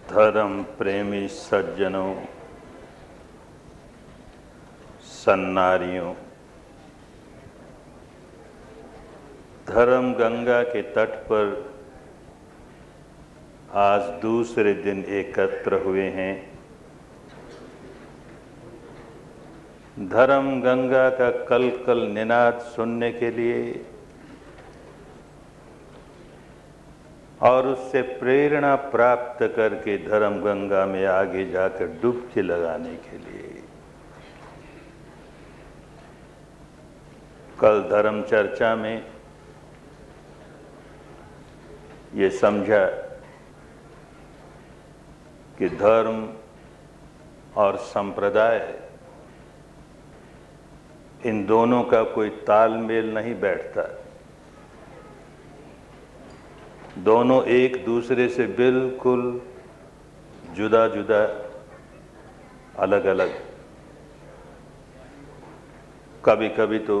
धर्म प्रेमी सज्जनों, सन्नारियों, धर्म गंगा के तट पर आज दूसरे दिन एकत्र हुए हैं। धर्म गंगा का कल कल निनाद सुनने के लिए और उससे प्रेरणा प्राप्त करके धर्म गंगा में आगे जाकर डुबकी लगाने के लिए। कल धर्म चर्चा में ये समझा कि धर्म और संप्रदाय, इन दोनों का कोई तालमेल नहीं बैठता। दोनों एक दूसरे से बिल्कुल जुदा जुदा, अलग अलग, कभी कभी तो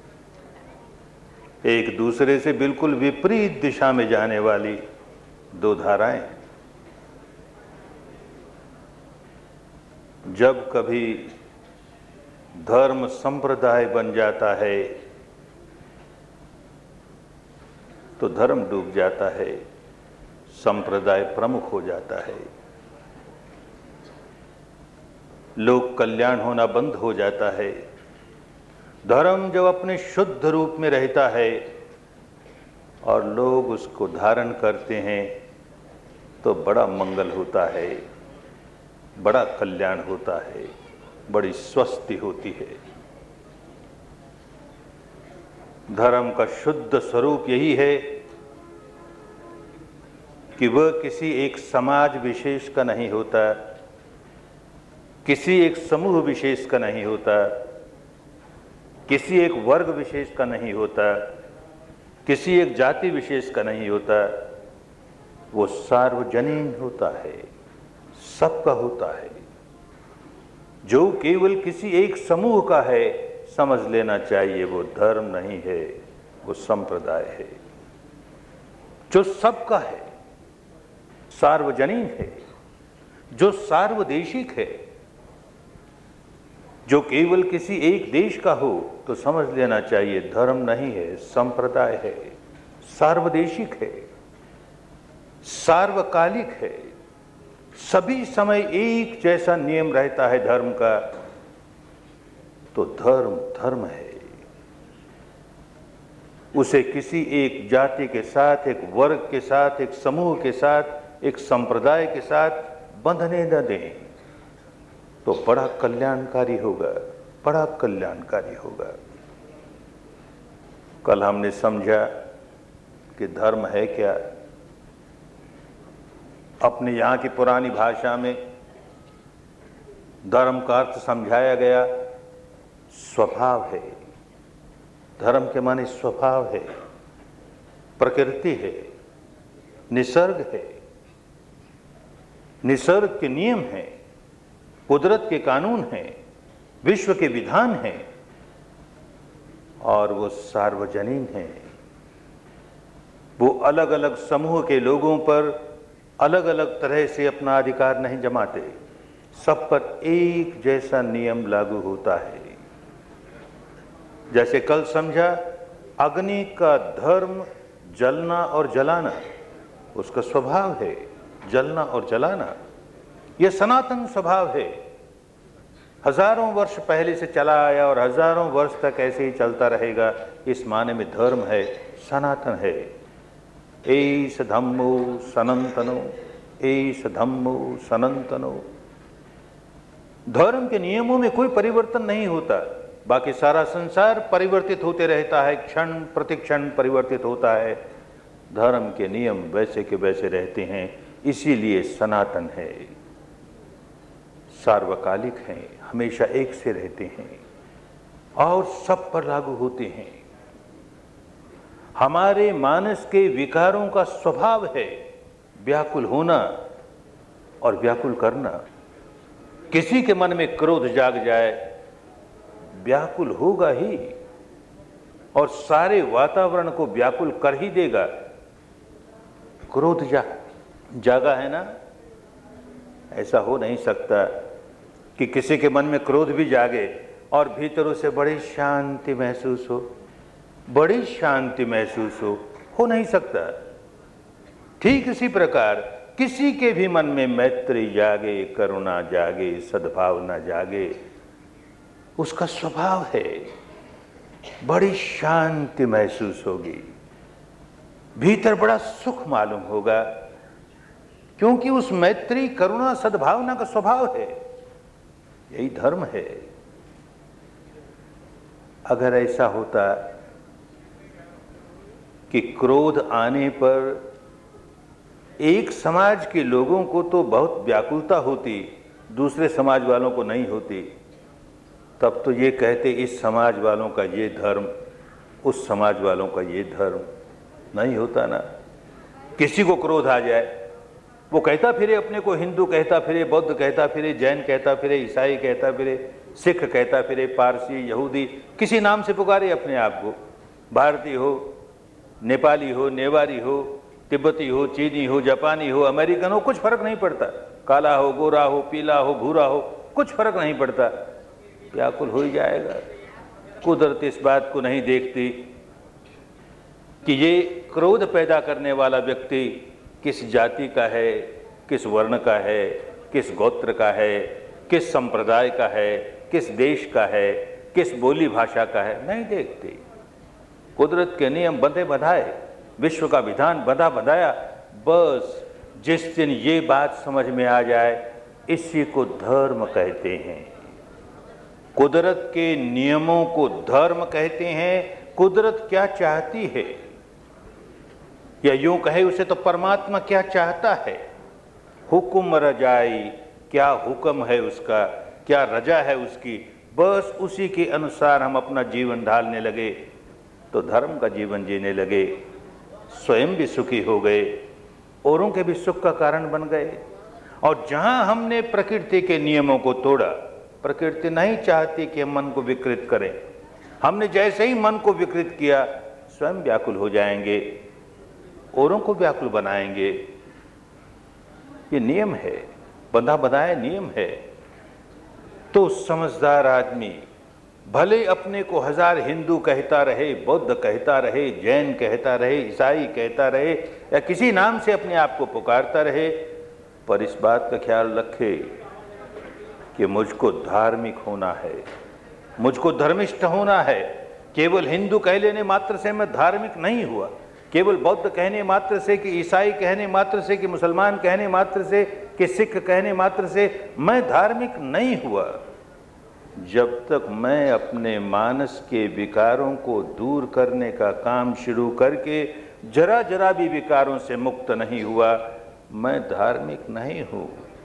एक दूसरे से बिल्कुल विपरीत दिशा में जाने वाली दो धाराएं। जब कभी धर्म संप्रदाय बन जाता है तो धर्म डूब जाता है, संप्रदाय प्रमुख हो जाता है, लोक कल्याण होना बंद हो जाता है। धर्म जब अपने शुद्ध रूप में रहता है और लोग उसको धारण करते हैं तो बड़ा मंगल होता है, बड़ा कल्याण होता है, बड़ी स्वस्ति होती है। धर्म का शुद्ध स्वरूप यही है कि वह किसी एक समाज विशेष का नहीं होता, किसी एक समूह विशेष का नहीं होता, किसी एक वर्ग विशेष का नहीं होता, किसी एक जाति विशेष का नहीं होता। वो सार्वजनीन होता है, सबका होता है। जो केवल किसी एक समूह का है, समझ लेना चाहिए वो धर्म नहीं है, वो संप्रदाय है। जो सबका है, सार्वजनीन है, जो सार्वदेशिक है, जो केवल किसी एक देश का हो तो समझ लेना चाहिए धर्म नहीं है, संप्रदाय है, सार्वदेशिक है, सार्वकालिक है। सभी समय एक जैसा नियम रहता है धर्म का, तो धर्म धर्म है। उसे किसी एक जाति के साथ, एक वर्ग के साथ, एक समूह के साथ, एक संप्रदाय के साथ बंधने न दें तो बड़ा कल्याणकारी होगा, बड़ा कल्याणकारी होगा। कल हमने समझा कि धर्म है क्या। अपने यहाँ की पुरानी भाषा में धर्म का अर्थ समझाया गया, स्वभाव है। धर्म के माने स्वभाव है, प्रकृति है, निसर्ग है, निसर्ग के नियम हैं, कुदरत के कानून हैं, विश्व के विधान हैं, और वो सार्वजनीन है। वो अलग अलग समूह के लोगों पर अलग अलग तरह से अपना अधिकार नहीं जमाते, सब पर एक जैसा नियम लागू होता है। जैसे कल समझा, अग्नि का धर्म जलना और जलाना, उसका स्वभाव है जलना और जलाना। यह सनातन स्वभाव है, हजारों वर्ष पहले से चला आया और हजारों वर्ष तक ऐसे ही चलता रहेगा। इस माने में धर्म है, सनातन है। एष धम्मो सनातनो, एष धम्मो सनातनो। धर्म के नियमों में कोई परिवर्तन नहीं होता, बाकी सारा संसार परिवर्तित होते रहता है, क्षण प्रतिक्षण परिवर्तित होता है। धर्म के नियम वैसे के वैसे रहते हैं, इसीलिए सनातन है, सार्वकालिक हैं, हमेशा एक से रहते हैं और सब पर लागू होते हैं। हमारे मानस के विकारों का स्वभाव है व्याकुल होना और व्याकुल करना। किसी के मन में क्रोध जाग जाए, व्याकुल होगा ही और सारे वातावरण को व्याकुल कर ही देगा। क्रोध जागा है ना, ऐसा हो नहीं सकता कि किसी के मन में क्रोध भी जागे और भीतर उसे बड़ी शांति महसूस हो, बड़ी शांति महसूस हो नहीं सकता। ठीक इसी प्रकार किसी के भी मन में मैत्री जागे, करुणा जागे, सद्भावना जागे, उसका स्वभाव है, बड़ी शांति महसूस होगी, भीतर बड़ा सुख मालूम होगा, क्योंकि उस मैत्री, करुणा, सद्भावना का स्वभाव है। यही धर्म है। अगर ऐसा होता कि क्रोध आने पर एक समाज के लोगों को तो बहुत व्याकुलता होती, दूसरे समाज वालों को नहीं होती, तब तो ये कहते इस समाज वालों का ये धर्म, उस समाज वालों का ये धर्म। नहीं होता ना। किसी को क्रोध आ जाए, वो कहता फिरे अपने को हिंदू कहता फिरे, बौद्ध कहता फिरे, जैन कहता फिरे, ईसाई कहता फिरे, सिख कहता फिरे, पारसी, यहूदी, किसी नाम से पुकारे अपने आप को। भारतीय हो, नेपाली हो, नेवारी हो, तिब्बती हो, चीनी हो, जापानी हो, अमेरिकन हो, कुछ फर्क नहीं पड़ता। काला हो, गोरा हो, पीला हो, भूरा हो, कुछ फर्क नहीं पड़ता। व्याकुल हो ही जाएगा। कुदरत इस बात को नहीं देखती कि ये क्रोध पैदा करने वाला व्यक्ति किस जाति का है, किस वर्ण का है, किस गोत्र का है, किस संप्रदाय का है, किस देश का है, किस बोली भाषा का है, नहीं देखती। कुदरत के नियम बंधे बंधाए, विश्व का विधान बंधा बंधाया। बस जिस दिन ये बात समझ में आ जाए, इसी को धर्म कहते हैं। कुदरत के नियमों को धर्म कहते हैं। कुदरत क्या चाहती है, या यूं कहे उसे तो परमात्मा क्या चाहता है। हुक्म रजाई, क्या हुक्म है उसका, क्या रजा है उसकी, बस उसी के अनुसार हम अपना जीवन ढालने लगे तो धर्म का जीवन जीने लगे। स्वयं भी सुखी हो गए, औरों के भी सुख का कारण बन गए। और जहां हमने प्रकृति के नियमों को तोड़ा, प्रकृति नहीं चाहती कि हम मन को विकृत करें। हमने जैसे ही मन को विकृत किया, स्वयं व्याकुल हो जाएंगे, औरों को व्याकुल बनाएंगे। ये नियम है, बंधा बंधाया नियम है। तो समझदार आदमी भले अपने को 1000 हिंदू कहता रहे, बौद्ध कहता रहे, जैन कहता रहे, ईसाई कहता रहे, या किसी नाम से अपने आप को पुकारता रहे, पर इस बात का ख्याल रखे कि मुझको धार्मिक होना है, मुझको धर्मिष्ठ होना है। केवल हिंदू कह लेने मात्र से मैं धार्मिक नहीं हुआ, केवल बौद्ध कहने मात्र से, कि ईसाई कहने मात्र से, कि मुसलमान कहने मात्र से, कि सिख कहने मात्र से मैं धार्मिक नहीं हुआ। जब तक मैं अपने मानस के विकारों को दूर करने का काम शुरू करके जरा जरा भी विकारों से मुक्त नहीं हुआ, मैं धार्मिक नहीं हूं।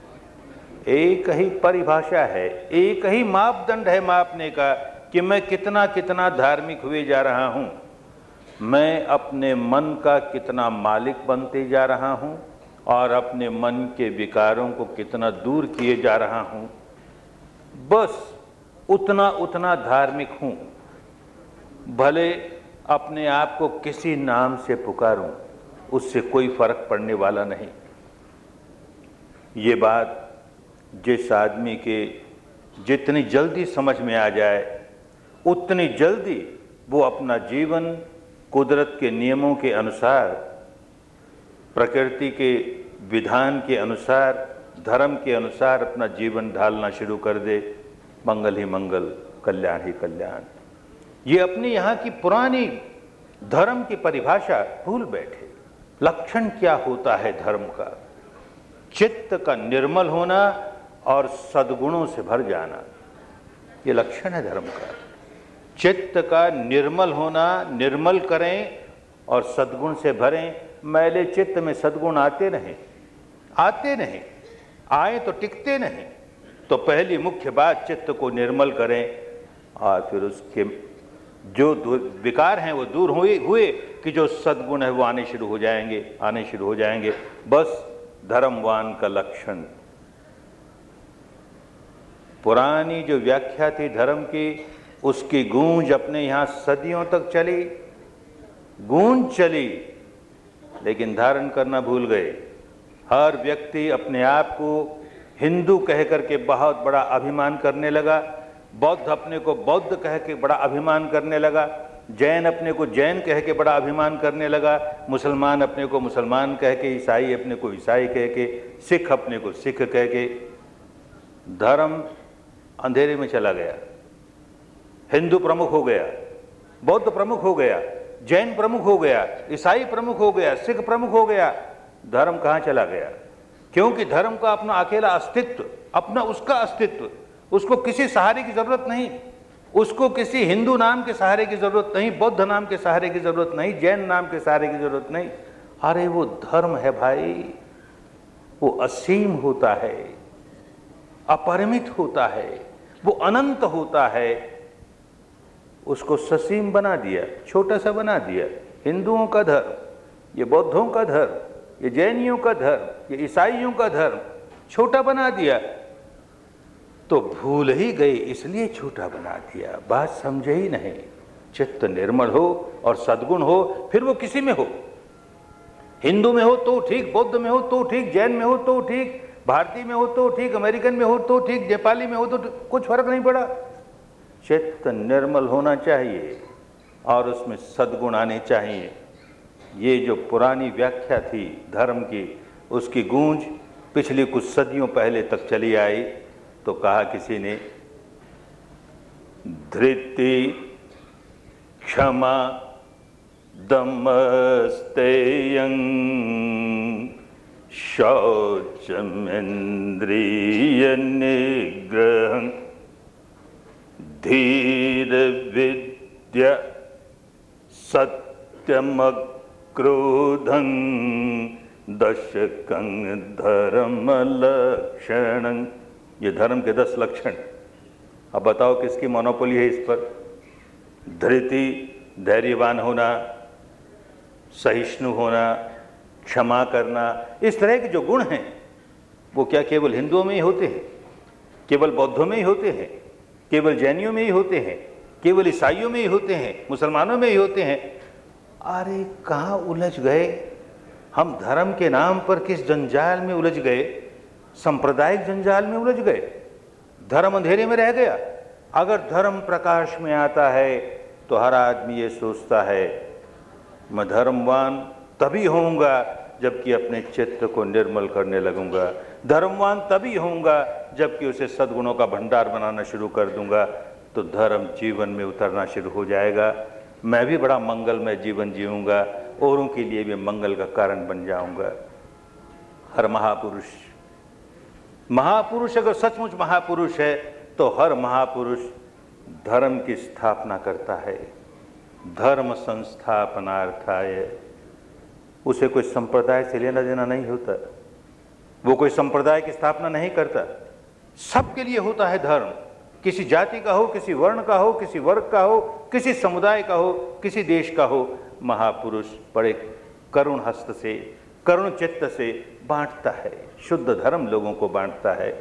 एक ही परिभाषा है, एक ही मापदंड है मापने का कि मैं कितना कितना धार्मिक हुए जा रहा हूं। मैं अपने मन का कितना मालिक बनते जा रहा हूं और अपने मन के विकारों को कितना दूर किए जा रहा हूं, बस उतना उतना धार्मिक हूं। भले अपने आप को किसी नाम से पुकारूं, उससे कोई फर्क पड़ने वाला नहीं। ये बात जिस आदमी के जितनी जल्दी समझ में आ जाए, उतनी जल्दी वो अपना जीवन कुदरत के नियमों के अनुसार, प्रकृति के विधान के अनुसार, धर्म के अनुसार अपना जीवन ढालना शुरू कर दे। मंगल ही मंगल, कल्याण ही कल्याण। ये अपनी यहाँ की पुरानी धर्म की परिभाषा भूल बैठे। लक्षण क्या होता है धर्म का? चित्त का निर्मल होना और सद्गुणों से भर जाना, ये लक्षण है धर्म का। चित्त का निर्मल होना, निर्मल करें और सद्गुण से भरें। मैले चित्त में सद्गुण आते नहीं, आते नहीं, आए तो टिकते नहीं। तो पहली मुख्य बात, चित्त को निर्मल करें और फिर उसके जो विकार हैं वो दूर हुए कि जो सद्गुण है वो आने शुरू हो जाएंगे, आने शुरू हो जाएंगे। बस धर्मवान का लक्षण। पुरानी जो व्याख्या थी धर्म की, उसकी गूंज अपने यहाँ सदियों तक चली, गूंज चली, लेकिन धारण करना भूल गए। हर व्यक्ति अपने आप को हिंदू कह करके बहुत बड़ा अभिमान करने लगा, बौद्ध अपने को बौद्ध कह के बड़ा अभिमान करने लगा, जैन अपने को जैन कह के बड़ा अभिमान करने लगा, मुसलमान अपने को मुसलमान कह के, ईसाई अपने को ईसाई कह के, सिख अपने को सिख कह के, धर्म अंधेरे में चला गया। हिंदू प्रमुख हो गया, बौद्ध प्रमुख हो गया, जैन प्रमुख हो गया, ईसाई प्रमुख हो गया, सिख प्रमुख हो गया। धर्म कहाँ चला गया? क्योंकि धर्म का अपना अकेला अस्तित्व, अपना उसका अस्तित्व, उसको किसी सहारे की जरूरत नहीं, उसको किसी हिंदू नाम के सहारे की जरूरत नहीं, बौद्ध नाम के सहारे की जरूरत नहीं, जैन नाम के सहारे की जरूरत नहीं। अरे वो धर्म है भाई, वो असीम होता है, अपरिमित होता है, वो अनंत होता है। उसको ससीम बना दिया, छोटा सा बना दिया। हिंदुओं का धर्म, ये बौद्धों का धर्म, ये जैनियों का धर्म, ये ईसाइयों का धर्म छोटा बना दिया। तो भूल ही गए इसलिए छोटा बना दिया, बात समझे ही नहीं। चित्त निर्मल हो और सद्गुण हो, फिर वो किसी में हो, हिंदू में हो तो ठीक, बौद्ध में हो तो ठीक, जैन में हो तो ठीक, भारतीय में हो तो ठीक, अमेरिकन में हो तो ठीक, नेपाली में हो तो ठीक, कुछ फर्क नहीं पड़ा। चित्त निर्मल होना चाहिए और उसमें सद्गुण आने चाहिए। ये जो पुरानी व्याख्या थी धर्म की, उसकी गूंज पिछली कुछ सदियों पहले तक चली आई। तो कहा किसी ने, धृति क्षमा दमस्तेयं शौचमिंद्रिय निग्रहं धीर विद्या सत्यमक्रोधं दशकं धर्म लक्षणं। ये धर्म के 10 लक्षण। अब बताओ किसकी मोनोपोली है इस पर? धृति, धैर्यवान होना, सहिष्णु होना, क्षमा करना, इस तरह के जो गुण हैं वो क्या केवल हिंदुओं में ही होते हैं? केवल बौद्धों में ही होते हैं? केवल जैनियों में ही होते हैं? केवल ईसाइयों में ही होते हैं? मुसलमानों में ही होते हैं? अरे कहाँ उलझ गए हम? धर्म के नाम पर किस जंजाल में उलझ गए? सांप्रदायिक जंजाल में उलझ गए। धर्म अंधेरे में रह गया। अगर धर्म प्रकाश में आता है तो हर आदमी ये सोचता है मैं धर्मवान तभी होऊंगा जबकि अपने चित्त को निर्मल करने लगूंगा, धर्मवान तभी होऊंगा जबकि उसे सद्गुणों का भंडार बनाना शुरू कर दूंगा, तो धर्म जीवन में उतरना शुरू हो जाएगा। मैं भी बड़ा मंगलमय जीवन जीऊंगा, औरों के लिए भी मंगल का कारण बन जाऊंगा। हर महापुरुष अगर सचमुच महापुरुष है तो हर महापुरुष धर्म की स्थापना करता है। धर्म संस्थापनार्थाय। उसे कोई संप्रदाय से लेना देना नहीं होता, वो कोई संप्रदाय की स्थापना नहीं करता। सबके लिए होता है धर्म, किसी जाति का हो, किसी वर्ण का हो, किसी वर्ग का हो, किसी समुदाय का हो, किसी देश का हो। महापुरुष बड़े करुण हस्त से, करुण चित्त से बांटता है, शुद्ध धर्म लोगों को बांटता है।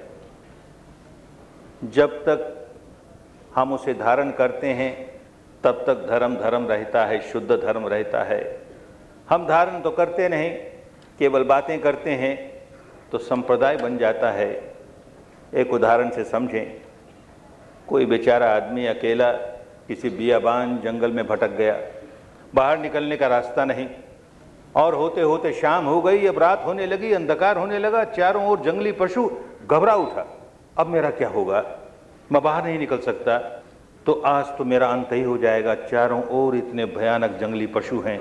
जब तक हम उसे धारण करते हैं तब तक धर्म धर्म रहता है, शुद्ध धर्म रहता है। हम धारण तो करते नहीं, केवल बातें करते हैं तो संप्रदाय बन जाता है। एक उदाहरण से समझें, कोई बेचारा आदमी अकेला किसी बियाबान जंगल में भटक गया, बाहर निकलने का रास्ता नहीं, और होते होते शाम हो गई, अब रात होने लगी, अंधकार होने लगा, चारों ओर जंगली पशु, घबरा उठा। अब मेरा क्या होगा? मैं बाहर नहीं निकल सकता, तो आज तो मेरा अंत ही हो जाएगा। चारों ओर इतने भयानक जंगली पशु हैं।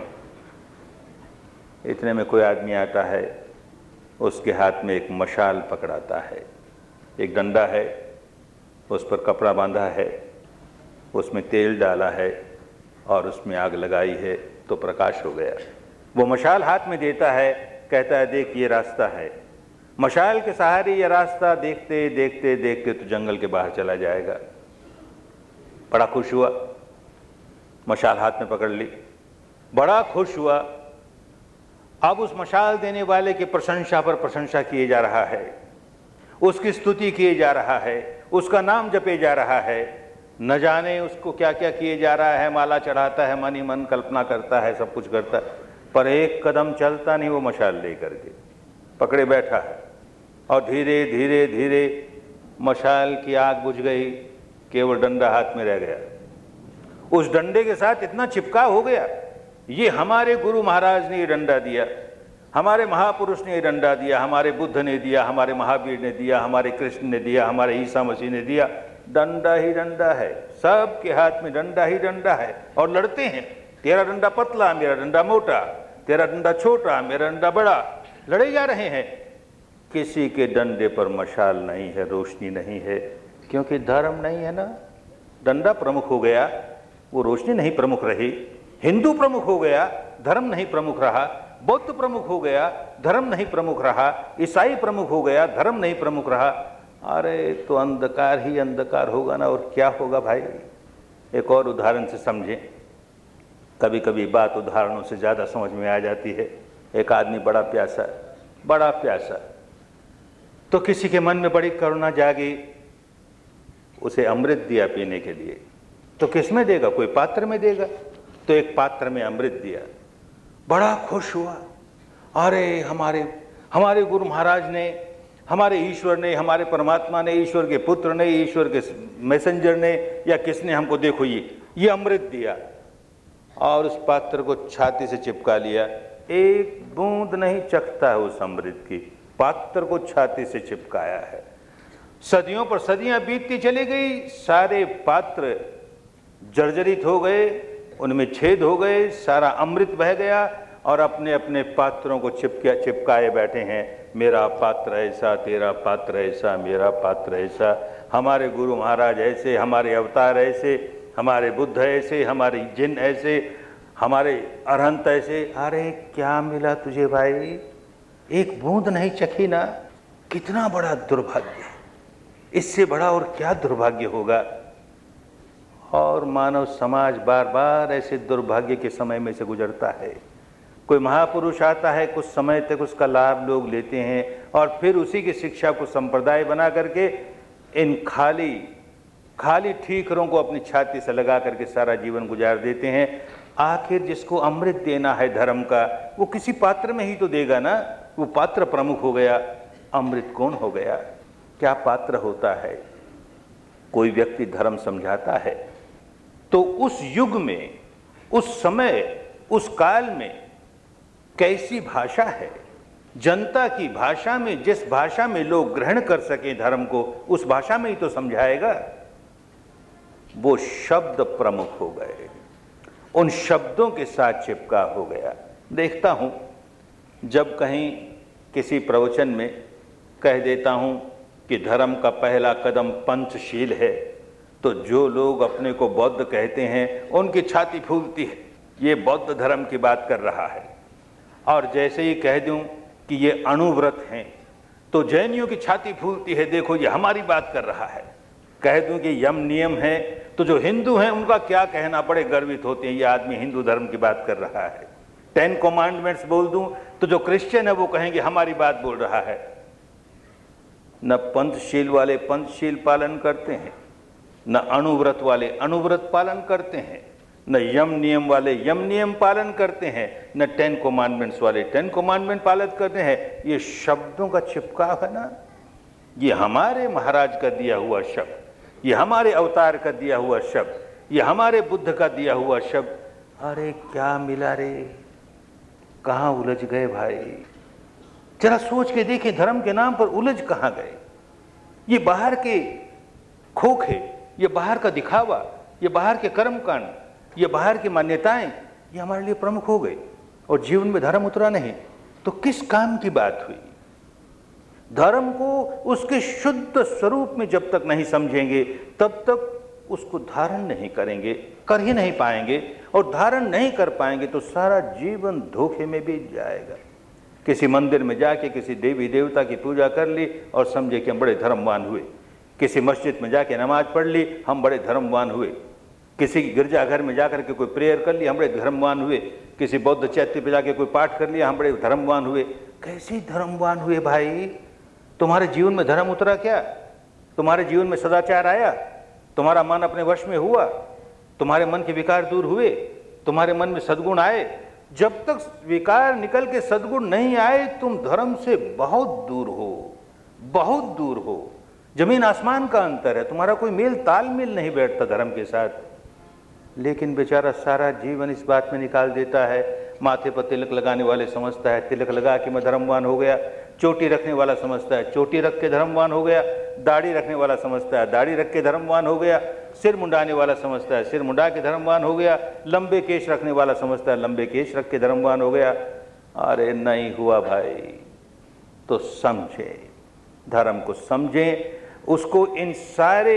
इतने में कोई आदमी आता है, उसके हाथ में एक मशाल पकड़ाता है, एक डंडा है, उस पर कपड़ा बांधा है, उसमें तेल डाला है और उसमें आग लगाई है, तो प्रकाश हो गया। वो मशाल हाथ में देता है, कहता है देख ये रास्ता है। मशाल के सहारे ये रास्ता देखते देखते देखते तो जंगल के बाहर चला जाएगा। बड़ा खुश हुआ, मशाल हाथ में पकड़ ली, बड़ा खुश हुआ। अब उस मशाल देने वाले की प्रशंसा पर प्रशंसा किए जा रहा है, उसकी स्तुति किए जा रहा है, उसका नाम जपे जा रहा है। न जाने उसको क्या क्या किए जा रहा है, माला चढ़ाता है, मन ही मन कल्पना करता है, सब कुछ करता है, पर एक कदम चलता नहीं वो मशाल लेकर के, पकड़े बैठा है। और धीरे धीरे धीरे मशाल की आग बुझ गई, केवल डंडा हाथ में रह गया। उस डंडे के साथ इतना चिपकाव हो गया। ये हमारे गुरु महाराज ने ये डंडा दिया, हमारे महापुरुष ने ये डंडा दिया, हमारे बुद्ध ने दिया, हमारे महावीर ने दिया, हमारे कृष्ण ने दिया, हमारे ईसा मसीह ने दिया। डंडा ही डंडा है, सबके हाथ में डंडा ही डंडा है। और लड़ते हैं, तेरा डंडा पतला, मेरा डंडा मोटा, तेरा डंडा छोटा, मेरा डंडा बड़ा, लड़े जा रहे हैं। किसी के डंडे पर मशाल नहीं है, रोशनी नहीं है, क्योंकि धर्म नहीं है ना। डंडा प्रमुख हो गया, वो रोशनी नहीं प्रमुख रही। हिंदू प्रमुख हो गया, धर्म नहीं प्रमुख रहा। बौद्ध प्रमुख हो गया, धर्म नहीं प्रमुख रहा। ईसाई प्रमुख हो गया, धर्म नहीं प्रमुख रहा। अरे तो अंधकार ही अंधकार होगा ना, और क्या होगा भाई। एक और उदाहरण से समझें, कभी कभी बात उदाहरणों से ज़्यादा समझ में आ जाती है। एक आदमी बड़ा प्यासा, तो किसी के मन में बड़ी करुणा जागी, उसे अमृत दिया पीने के लिए। तो किस में देगा? कोई पात्र में देगा। तो एक पात्र में अमृत दिया, बड़ा खुश हुआ। अरे हमारे गुरु महाराज ने, हमारे ईश्वर ने, हमारे परमात्मा ने, ईश्वर के पुत्र ने, ईश्वर के मैसेंजर ने, या किसने हमको देखो ये अमृत दिया। और उस पात्र को छाती से चिपका लिया। एक बूंद नहीं चखता है उस अमृत की, पात्र को छाती से चिपकाया है। सदियों पर सदियां बीतती चली गई, सारे पात्र जर्जरित हो गए, उनमें छेद हो गए, सारा अमृत बह गया, और अपने अपने पात्रों को चिपकाए बैठे हैं। मेरा पात्र ऐसा, तेरा पात्र ऐसा, मेरा पात्र ऐसा, हमारे गुरु महाराज ऐसे, हमारे अवतार ऐसे, हमारे बुद्ध ऐसे, हमारे जिन ऐसे, हमारे अरहंत ऐसे। अरे क्या मिला तुझे भाई? एक बूंद नहीं चखी ना। कितना बड़ा दुर्भाग्य, इससे बड़ा और क्या दुर्भाग्य होगा। और मानव समाज बार बार ऐसे दुर्भाग्य के समय में से गुजरता है। कोई महापुरुष आता है, कुछ समय तक उसका लाभ लोग लेते हैं, और फिर उसी की शिक्षा को संप्रदाय बना करके इन खाली ठीकरों को अपनी छाती से लगा करके सारा जीवन गुजार देते हैं। आखिर जिसको अमृत देना है धर्म का, वो किसी पात्र में ही तो देगा ना। वो पात्र प्रमुख हो गया, अमृत कौन हो गया? क्या पात्र होता है? कोई व्यक्ति धर्म समझाता है तो उस युग में, उस समय, उस काल में कैसी भाषा है, जनता की भाषा में, जिस भाषा में लोग ग्रहण कर सकें धर्म को, उस भाषा में ही तो समझाएगा। वो शब्द प्रमुख हो गए, उन शब्दों के साथ चिपका हो गया। देखता हूं, जब कहीं किसी प्रवचन में कह देता हूं कि धर्म का पहला कदम पंचशील है, तो जो लोग अपने को बौद्ध कहते हैं उनकी छाती फूलती है, ये बौद्ध धर्म की बात कर रहा है। और जैसे ही कह दूं कि ये अणुव्रत हैं, तो जैनियों की छाती फूलती है, देखो ये हमारी बात कर रहा है। कह दूं कि यम नियम है, तो जो हिंदू हैं उनका क्या कहना, बड़े गर्वित होते हैं, ये आदमी हिंदू धर्म की बात कर रहा है। 10 कमांडमेंट्स बोल दूं तो जो क्रिश्चियन है वो कहेंगे हमारी बात बोल रहा है। न पंचशील वाले पंचशील पालन करते हैं, न अणुव्रत वाले अणुव्रत पालन करते हैं, न यम नियम वाले यम नियम पालन करते हैं, न 10 कमांडमेंट्स वाले 10 कमांडमेंट पालन करते हैं। ये शब्दों का चिपकाव है ना। ये हमारे महाराज का दिया हुआ शब्द, ये हमारे अवतार का दिया हुआ शब्द, ये हमारे बुद्ध का दिया हुआ शब्द। अरे क्या मिला रे, कहाँ उलझ गए भाई? जरा सोच के देखें, धर्म के नाम पर उलझ कहाँ गए? ये बाहर के खोखे, ये बाहर का दिखावा, ये बाहर के कर्मकांड, ये बाहर की मान्यताएं, ये हमारे लिए प्रमुख हो गए, और जीवन में धर्म उतरा नहीं। तो किस काम की बात हुई? धर्म को उसके शुद्ध स्वरूप में जब तक नहीं समझेंगे, तब तक उसको धारण नहीं करेंगे, कर ही नहीं पाएंगे। और धारण नहीं कर पाएंगे तो सारा जीवन धोखे में बीत जाएगा। किसी मंदिर में जाके किसी देवी देवता की पूजा कर ली और समझे कि हम बड़े धर्मवान हुए। किसी मस्जिद में जाके नमाज पढ़ ली, हम बड़े धर्मवान हुए। किसी गिरजाघर में जाकर के कोई प्रेयर कर ली, हम बड़े धर्मवान हुए। किसी बौद्ध चैत्य पे जाके कोई पाठ कर लिया, हम बड़े धर्मवान हुए। कैसे धर्मवान हुए भाई? तुम्हारे जीवन में धर्म उतरा क्या? तुम्हारे जीवन में सदाचार आया? तुम्हारा मन अपने वश में हुआ? तुम्हारे मन के विकार दूर हुए? तुम्हारे मन में सद्गुण आए? जब तक विकार निकल के सद्गुण नहीं आए, तुम धर्म से बहुत दूर हो, बहुत दूर हो, जमीन आसमान का अंतर है, तुम्हारा कोई मेल तालमेल नहीं बैठता धर्म के साथ, लेकिन बेचारा सारा जीवन इस बात में निकाल देता है। माथे पर तिलक लगाने वाले समझता है तिलक लगा के मैं धर्मवान हो गया, चोटी रखने वाला समझता है चोटी रख के धर्मवान हो गया, दाढ़ी रखने वाला समझता है दाढ़ी रख के धर्मवान हो गया, सिर मुंडाने वाला समझता है सिर मुंडा के धर्मवान हो गया, लंबे केश रखने वाला समझता है लंबे केश रख के धर्मवान हो गया। अरे नहीं हुआ भाई, तो समझे, धर्म को समझें, उसको इन सारे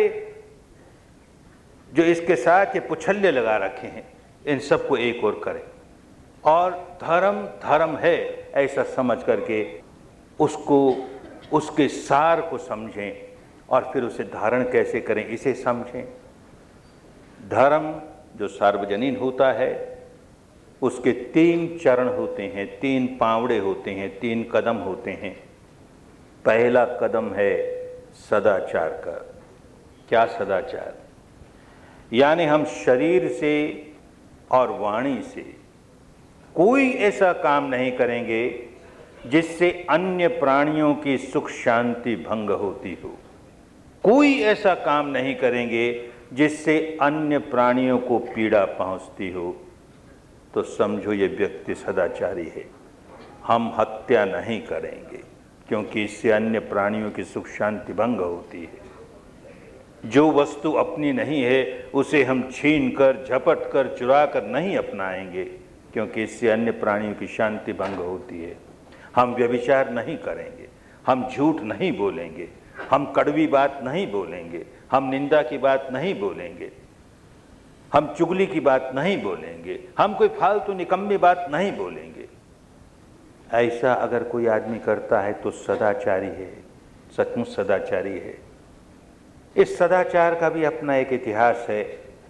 जो इसके साथ ये पुछल्ले लगा रखे हैं इन सबको एक और करें और धर्म धर्म है ऐसा समझ करके उसको, उसके सार को समझें और फिर उसे धारण कैसे करें इसे समझें। धर्म जो सार्वजनीन होता है उसके 3 चरण होते हैं, 3 पांवड़े होते हैं, 3 कदम होते हैं। पहला कदम है सदाचार का। क्या सदाचार? यानी हम शरीर से और वाणी से कोई ऐसा काम नहीं करेंगे जिससे अन्य प्राणियों की सुख शांति भंग होती हो, कोई ऐसा काम नहीं करेंगे जिससे अन्य प्राणियों को पीड़ा पहुंचती हो, तो समझो ये व्यक्ति सदाचारी है। हम हत्या नहीं करेंगे क्योंकि इससे अन्य प्राणियों की सुख शांति भंग होती है। जो वस्तु अपनी नहीं है उसे हम छीन कर झपट कर चुरा कर नहीं अपनाएंगे क्योंकि इससे अन्य प्राणियों की शांति भंग होती है। हम व्यभिचार नहीं करेंगे, हम झूठ नहीं बोलेंगे, हम कड़वी बात नहीं बोलेंगे, हम निंदा की बात नहीं बोलेंगे, हम चुगली की बात नहीं बोलेंगे, हम कोई फालतू निकम्मी बात नहीं बोलेंगे। ऐसा अगर कोई आदमी करता है तो सदाचारी है, सचमुच सदाचारी है। इस सदाचार का भी अपना एक इतिहास है।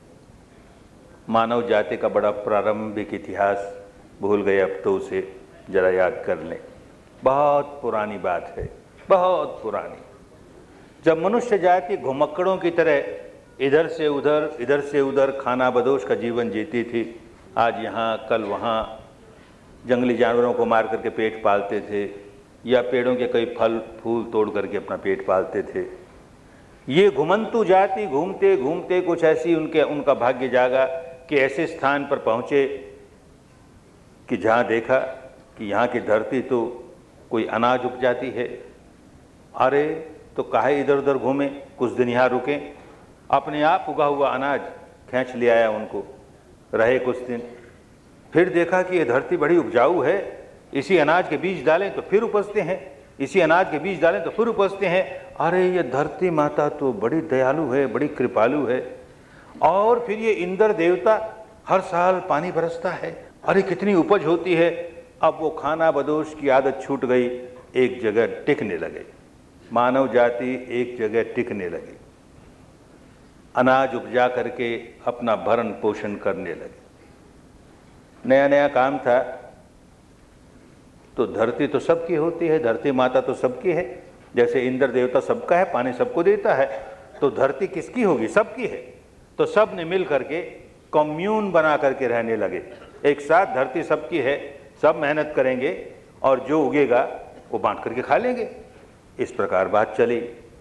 मानव जाति का बड़ा प्रारंभिक इतिहास भूल गए अब तो उसे जरा याद कर लें। बहुत पुरानी बात है, बहुत पुरानी। जब मनुष्य जाति घुमक्कड़ों की तरह इधर से उधर खाना बदोश का जीवन जीती थी, आज यहाँ कल वहाँ, जंगली जानवरों को मार करके पेट पालते थे या पेड़ों के कई फल फूल तोड़ करके अपना पेट पालते थे। ये घुमंतु जाति घूमते घूमते कुछ ऐसी उनका भाग्य जागा कि ऐसे स्थान पर पहुँचे कि जहाँ देखा कि यहाँ की धरती तो कोई अनाज उपजाती है। अरे तो काहे इधर उधर घूमें, कुछ दिन यहाँ रुकें, अपने आप उगा हुआ अनाज खींच ले आया उनको, रहे कुछ दिन, फिर देखा कि ये धरती बड़ी उपजाऊ है, इसी अनाज के बीज डालें तो फिर उपजते हैं, इसी अनाज के बीज डालें तो फिर उपजते हैं। अरे ये धरती माता तो बड़ी दयालु है, बड़ी कृपालु है, और फिर ये इंद्र देवता हर साल पानी बरसता है, अरे कितनी उपज होती है। अब वो खाना बदोश की आदत छूट गई, एक जगह टिकने लगे, मानव जाति एक जगह टिकने लगी, अनाज उपजा करके अपना भरण पोषण करने लगे। नया नया काम था, तो धरती तो सबकी होती है, धरती माता तो सबकी है, जैसे इंद्र देवता सबका है, पानी सबको देता है, तो धरती किसकी होगी? सबकी है। तो सब ने मिल करके कम्यून बना करके रहने लगे, एक साथ धरती सबकी है, सब मेहनत करेंगे और जो उगेगा वो बांट करके खा लेंगे। इस प्रकार बात चली।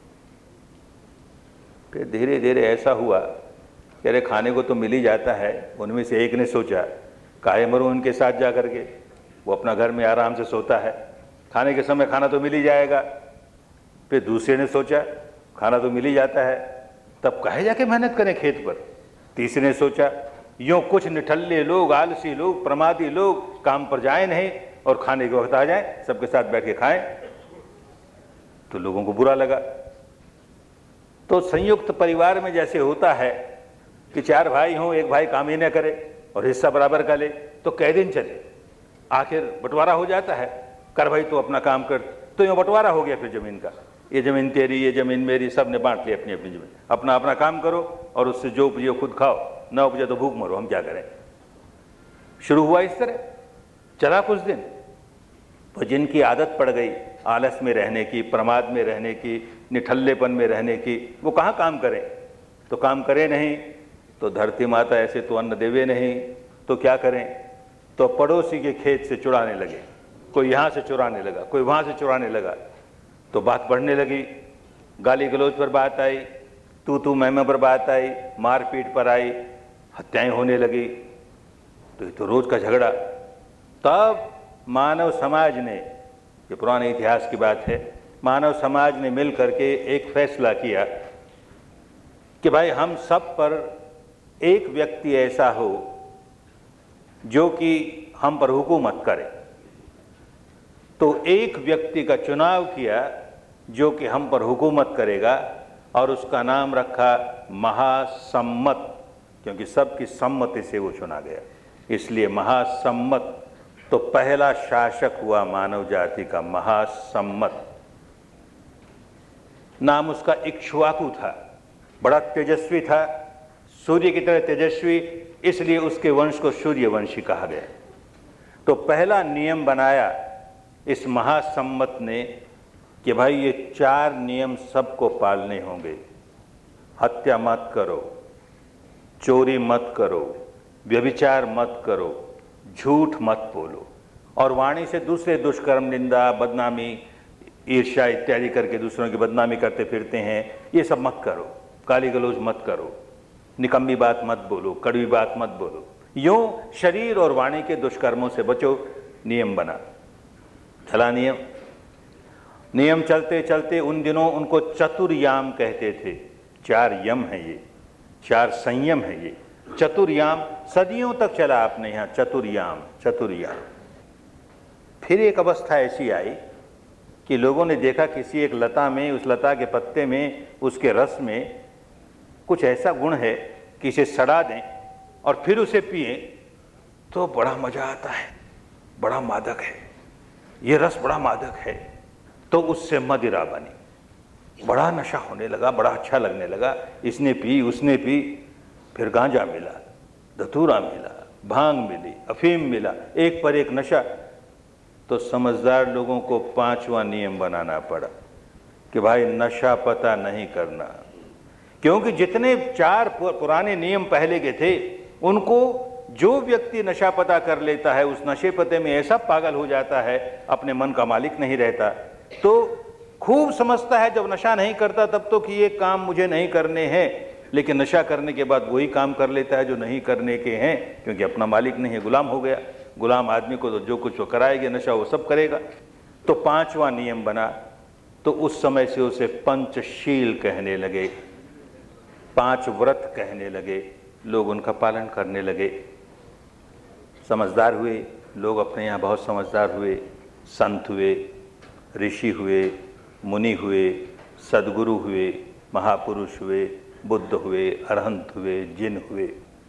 फिर धीरे धीरे ऐसा हुआ कि अरे खाने को तो मिल ही जाता है। उनमें से एक ने सोचा काहे मरूं उनके साथ जा करके, वो अपना घर में आराम से सोता है, खाने के समय खाना तो मिल ही जाएगा। फिर दूसरे ने सोचा खाना तो मिल ही जाता है, तब काहे जाके मेहनत करें खेत पर। तीसरे ने सोचा यूँ कुछ निठल्ले लोग, आलसी लोग, प्रमादी लोग काम पर जाए नहीं और खाने के वक्त आ जाए, सबके साथ बैठ के खाएं। तो लोगों को बुरा लगा। तो संयुक्त परिवार में जैसे होता है कि 4 भाई हों, एक भाई काम ही न करे और हिस्सा बराबर का ले, तो कै दिन चले, आखिर बंटवारा हो जाता है, कर भाई तो अपना काम कर। तो यूँ बंटवारा हो गया फिर जमीन का, ये जमीन तेरी, ये जमीन मेरी, सब ने बांट ली अपनी अपनी जमीन, अपना अपना काम करो और उससे जो उपजे खुद खाओ, ना उपजे तो भूख मरो, हम क्या करें। शुरू हुआ इस तरह, चला कुछ दिन। तो जिनकी आदत पड़ गई आलस में रहने की, प्रमाद में रहने की, निठल्लेपन में रहने की, वो कहाँ काम करें। तो काम करें नहीं तो धरती माता ऐसे तो अन्न देवे नहीं, तो क्या करें। तो पड़ोसी के खेत से चुराने लगे, कोई यहाँ से चुराने लगा, कोई वहाँ से चुराने लगा। तो बात बढ़ने लगी, गाली गलौज पर बात आई, तू मैं पर बात आई, मारपीट पर आई, हत्याएं होने लगी। तो ये तो रोज का झगड़ा। तब मानव समाज ने, ये पुराने इतिहास की बात है, मानव समाज ने मिल करके एक फैसला किया कि भाई हम सब पर एक व्यक्ति ऐसा हो जो कि हम पर हुकूमत करे। तो एक व्यक्ति का चुनाव किया जो कि हम पर हुकूमत करेगा और उसका नाम रखा महासम्मत, क्योंकि सबकी सम्मति से वो चुना गया, इसलिए महासम्मत। तो पहला शासक हुआ मानव जाति का महासम्मत। नाम उसका इक्ष्वाकु था, बड़ा तेजस्वी था, सूर्य की तरह तेजस्वी, इसलिए उसके वंश को सूर्यवंशी कहा गया। तो पहला नियम बनाया इस महासम्मत ने कि भाई ये 4 नियम सबको पालने होंगे। हत्या मत करो, चोरी मत करो, व्यभिचार मत करो, झूठ मत बोलो, और वाणी से दूसरे दुष्कर्म, निंदा, बदनामी, ईर्ष्या इत्यादि करके दूसरों की बदनामी करते फिरते हैं, ये सब मत करो। गाली गलौज मत करो, निकम्मी बात मत बोलो, कड़वी बात मत बोलो। यूं शरीर और वाणी के दुष्कर्मों से बचो। नियम बना, चला नियम। नियम चलते चलते उन दिनों उनको चतुर्याम कहते थे। 4 यम है ये, 4 संयम है ये। चतुर्याम सदियों तक चला अपने यहाँ, चतुर्याम चतुर्याम। फिर एक अवस्था ऐसी आई कि लोगों ने देखा किसी एक लता में, उस लता के पत्ते में, उसके रस में कुछ ऐसा गुण है कि इसे सड़ा दें और फिर उसे पिएं तो बड़ा मजा आता है, बड़ा मादक है, ये रस बड़ा मादक है। तो उससे मदिरा बनी, बड़ा नशा होने लगा, बड़ा अच्छा लगने लगा। इसने पी, उसने पी, फिर गांजा मिला, धतूरा मिला, भांग मिली, अफीम मिला, एक पर एक नशा। तो समझदार लोगों को 5वां नियम बनाना पड़ा कि भाई नशा पता नहीं करना, क्योंकि जितने 4 पुराने नियम पहले के थे उनको जो व्यक्ति नशा पता कर लेता है उस नशे पते में ऐसा पागल हो जाता है, अपने मन का मालिक नहीं रहता। तो खूब समझता है जब नशा नहीं करता तब तो कि ये काम मुझे नहीं करने हैं, लेकिन नशा करने के बाद वही काम कर लेता है जो नहीं करने के हैं, क्योंकि अपना मालिक नहीं है, गुलाम हो गया। गुलाम आदमी को तो जो कुछ वो कराएगा नशा वो सब करेगा। तो 5वां नियम बना। तो उस समय से उसे पंचशील कहने लगे, 5 व्रत कहने लगे। लोग उनका पालन करने लगे, समझदार हुए लोग, अपने यहाँ बहुत समझदार हुए, संत हुए, ऋषि हुए, मुनि हुए, सद्गुरु हुए, महापुरुष हुए, बुद्ध हुए, अरहंत हुए, जिन हुए।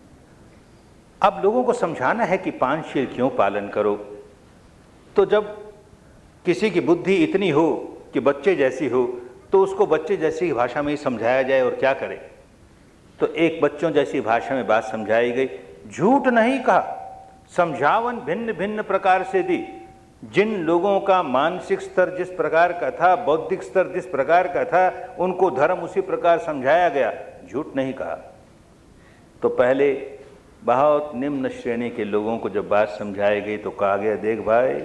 अब लोगों को समझाना है कि 5 शील क्यों पालन करो। तो जब किसी की बुद्धि इतनी हो कि बच्चे जैसी हो तो उसको बच्चे जैसी भाषा में ही समझाया जाए, और क्या करे। तो एक बच्चों जैसी भाषा में बात समझाई गई। झूठ नहीं कहा, समझावन भिन्न भिन्न प्रकार से दी। जिन लोगों का मानसिक स्तर जिस प्रकार का था, बौद्धिक स्तर जिस प्रकार का था, उनको धर्म उसी प्रकार समझाया गया, झूठ नहीं कहा। तो पहले बहुत निम्न श्रेणी के लोगों को जब बात समझाई गई तो कहा गया, देख भाई,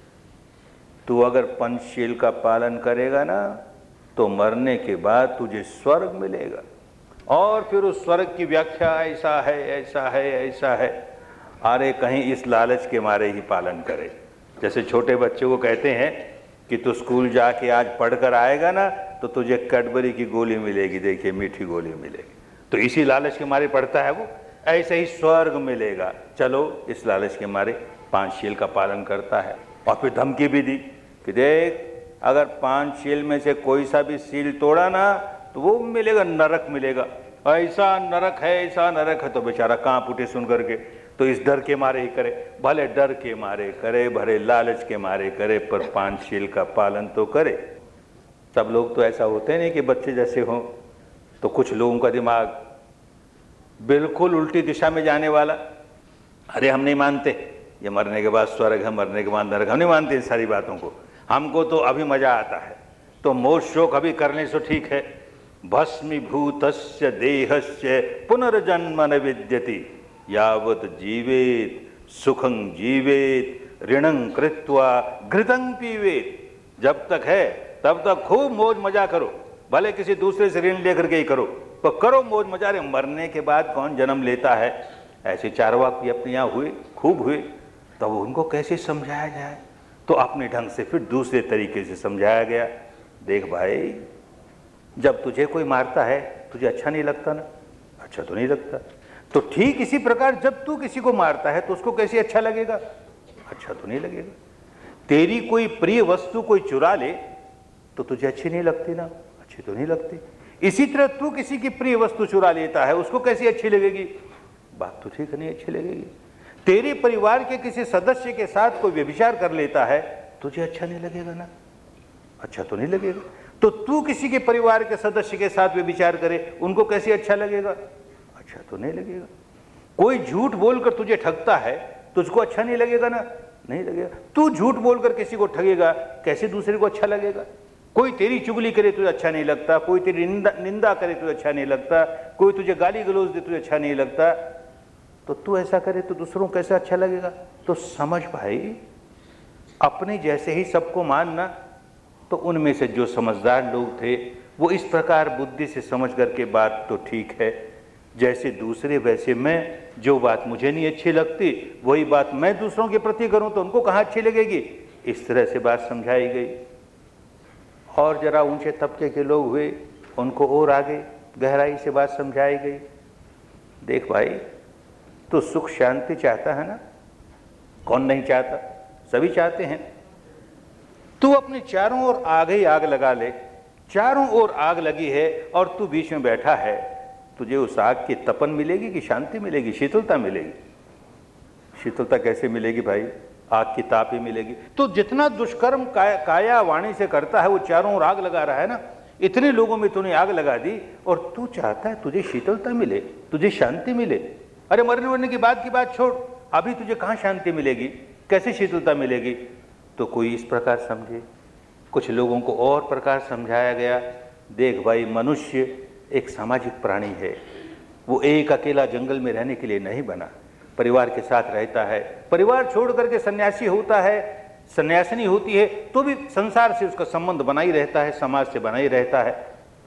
तू अगर पंचशील का पालन करेगा ना तो मरने के बाद तुझे स्वर्ग मिलेगा, और फिर उस स्वर्ग की व्याख्या ऐसा है, ऐसा है, ऐसा है। अरे कहीं इस लालच के मारे ही पालन करे। जैसे छोटे बच्चे को कहते हैं कि तू स्कूल जाके आज पढ़कर आएगा ना तो तुझे कैडबरी की गोली मिलेगी, देखिए मीठी गोली मिलेगी, तो इसी लालच के मारे पढ़ता है वो। ऐसे ही स्वर्ग मिलेगा, चलो इस लालच के मारे 5 शील का पालन करता है। और फिर धमकी भी दी कि देख, अगर 5 शील में से कोई सा भी शील तोड़ा ना तो वो मिलेगा, नरक मिलेगा, ऐसा नरक है, ऐसा नरक है। तो बेचारा कांप उठे सुन करके। तो इस डर के मारे ही करे, भले डर के मारे करे, भले लालच के मारे करे, पर 5 शील का पालन तो करे। सब लोग तो ऐसा होते नहीं कि बच्चे जैसे हों। तो कुछ लोगों का दिमाग बिल्कुल उल्टी दिशा में जाने वाला। अरे हम नहीं मानते ये मरने के बाद स्वर्ग है, मरने के बाद नरक, हम नहीं मानते इन सारी बातों को, हमको तो अभी मजा आता है, तो मोह शोक अभी करने से ठीक है। भस्मीभूतस्य देहस्य पुनर्जन्म न विद्यति यावत जीवेत सुखं जीवेत ऋणं कृत्वा घृतं पीवेत। जब तक है तब तक खूब मौज मजा करो, भले किसी दूसरे से ऋण लेकर के ही करो, पर करो मौज मजा। रे मरने के बाद कौन जन्म लेता है? ऐसे चारवाक भी अपने यहाँ हुए, खूब हुए। तब उनको कैसे समझाया जाए? तो अपने ढंग से फिर दूसरे तरीके से समझाया गया। देख भाई, जब तुझे कोई मारता है तुझे अच्छा नहीं लगता ना? अच्छा तो नहीं लगता। तो ठीक इसी प्रकार जब तू किसी को मारता है तो उसको कैसे अच्छा लगेगा? अच्छा तो नहीं लगेगा। तेरी कोई प्रिय वस्तु कोई चुरा ले तो तुझे अच्छी नहीं लगती ना? अच्छी तो नहीं लगती। इसी तरह तू किसी की प्रिय वस्तु चुरा लेता है, उसको कैसी अच्छी लगेगी? बात तो ठीक नहीं अच्छी लगेगी। तेरे परिवार के किसी सदस्य के साथ कोई व्यभिचार कर लेता है, तुझे अच्छा नहीं लगेगा ना? अच्छा तो नहीं लगेगा। तो तू किसी के परिवार के सदस्य के साथ व्यभिचार करे, उनको कैसे अच्छा लगेगा? अच्छा तो नहीं लगेगा। कोई झूठ बोलकर तुझे ठगता है, तुझको अच्छा नहीं लगेगा ना? नहीं लगेगा। तू झूठ बोलकर किसी को ठगेगा, कैसे दूसरे को अच्छा लगेगा? कोई तेरी चुगली करे तुझे अच्छा नहीं लगता, कोई तेरी निंदा करे तुझे अच्छा नहीं लगता, कोई तुझे गाली गलौज दे तुझे अच्छा नहीं लगता, तो तू ऐसा करे तो दूसरों को कैसे अच्छा लगेगा? तो समझ भाई, अपने जैसे ही सबको मानना। तो उनमें से जो समझदार लोग थे वो इस प्रकार बुद्धि से समझ करके बात तो ठीक है, जैसे दूसरे वैसे मैं, जो बात मुझे नहीं अच्छी लगती वही बात मैं दूसरों के प्रति करूं तो उनको कहाँ अच्छी लगेगी, इस तरह से बात समझाई गई। और जरा ऊंचे तबके के लोग हुए, उनको और आगे गहराई से बात समझाई गई। देख भाई, तो सुख शांति चाहता है ना? कौन नहीं चाहता? सभी चाहते हैं। तू अपने चारों ओर आग ही आग लगा ले, चारों ओर आग लगी है और तू बीच में बैठा है, तुझे उस आग की तपन मिलेगी कि शांति मिलेगी, शीतलता मिलेगी? शीतलता कैसे मिलेगी भाई? आग की ताप ही मिलेगी। तो जितना दुष्कर्म काया वाणी से करता है, वो चारों ओर आग लगा रहा है ना। इतने लोगों में तूने आग लगा दी और तू चाहता है तुझे शीतलता मिले, तुझे शांति मिले। अरे मरने वरने की बात छोड़, अभी तुझे कहाँ शांति मिलेगी, कैसे शीतलता मिलेगी? तो कोई इस प्रकार समझे, कुछ लोगों को और प्रकार समझाया गया। देख भाई, मनुष्य एक सामाजिक प्राणी है, वो एक अकेला जंगल में रहने के लिए नहीं बना, परिवार के साथ रहता है। परिवार छोड़ करके सन्यासी होता है, सन्यासिनी होती है, तो भी संसार से उसका संबंध बना ही रहता है, समाज से बना ही रहता है।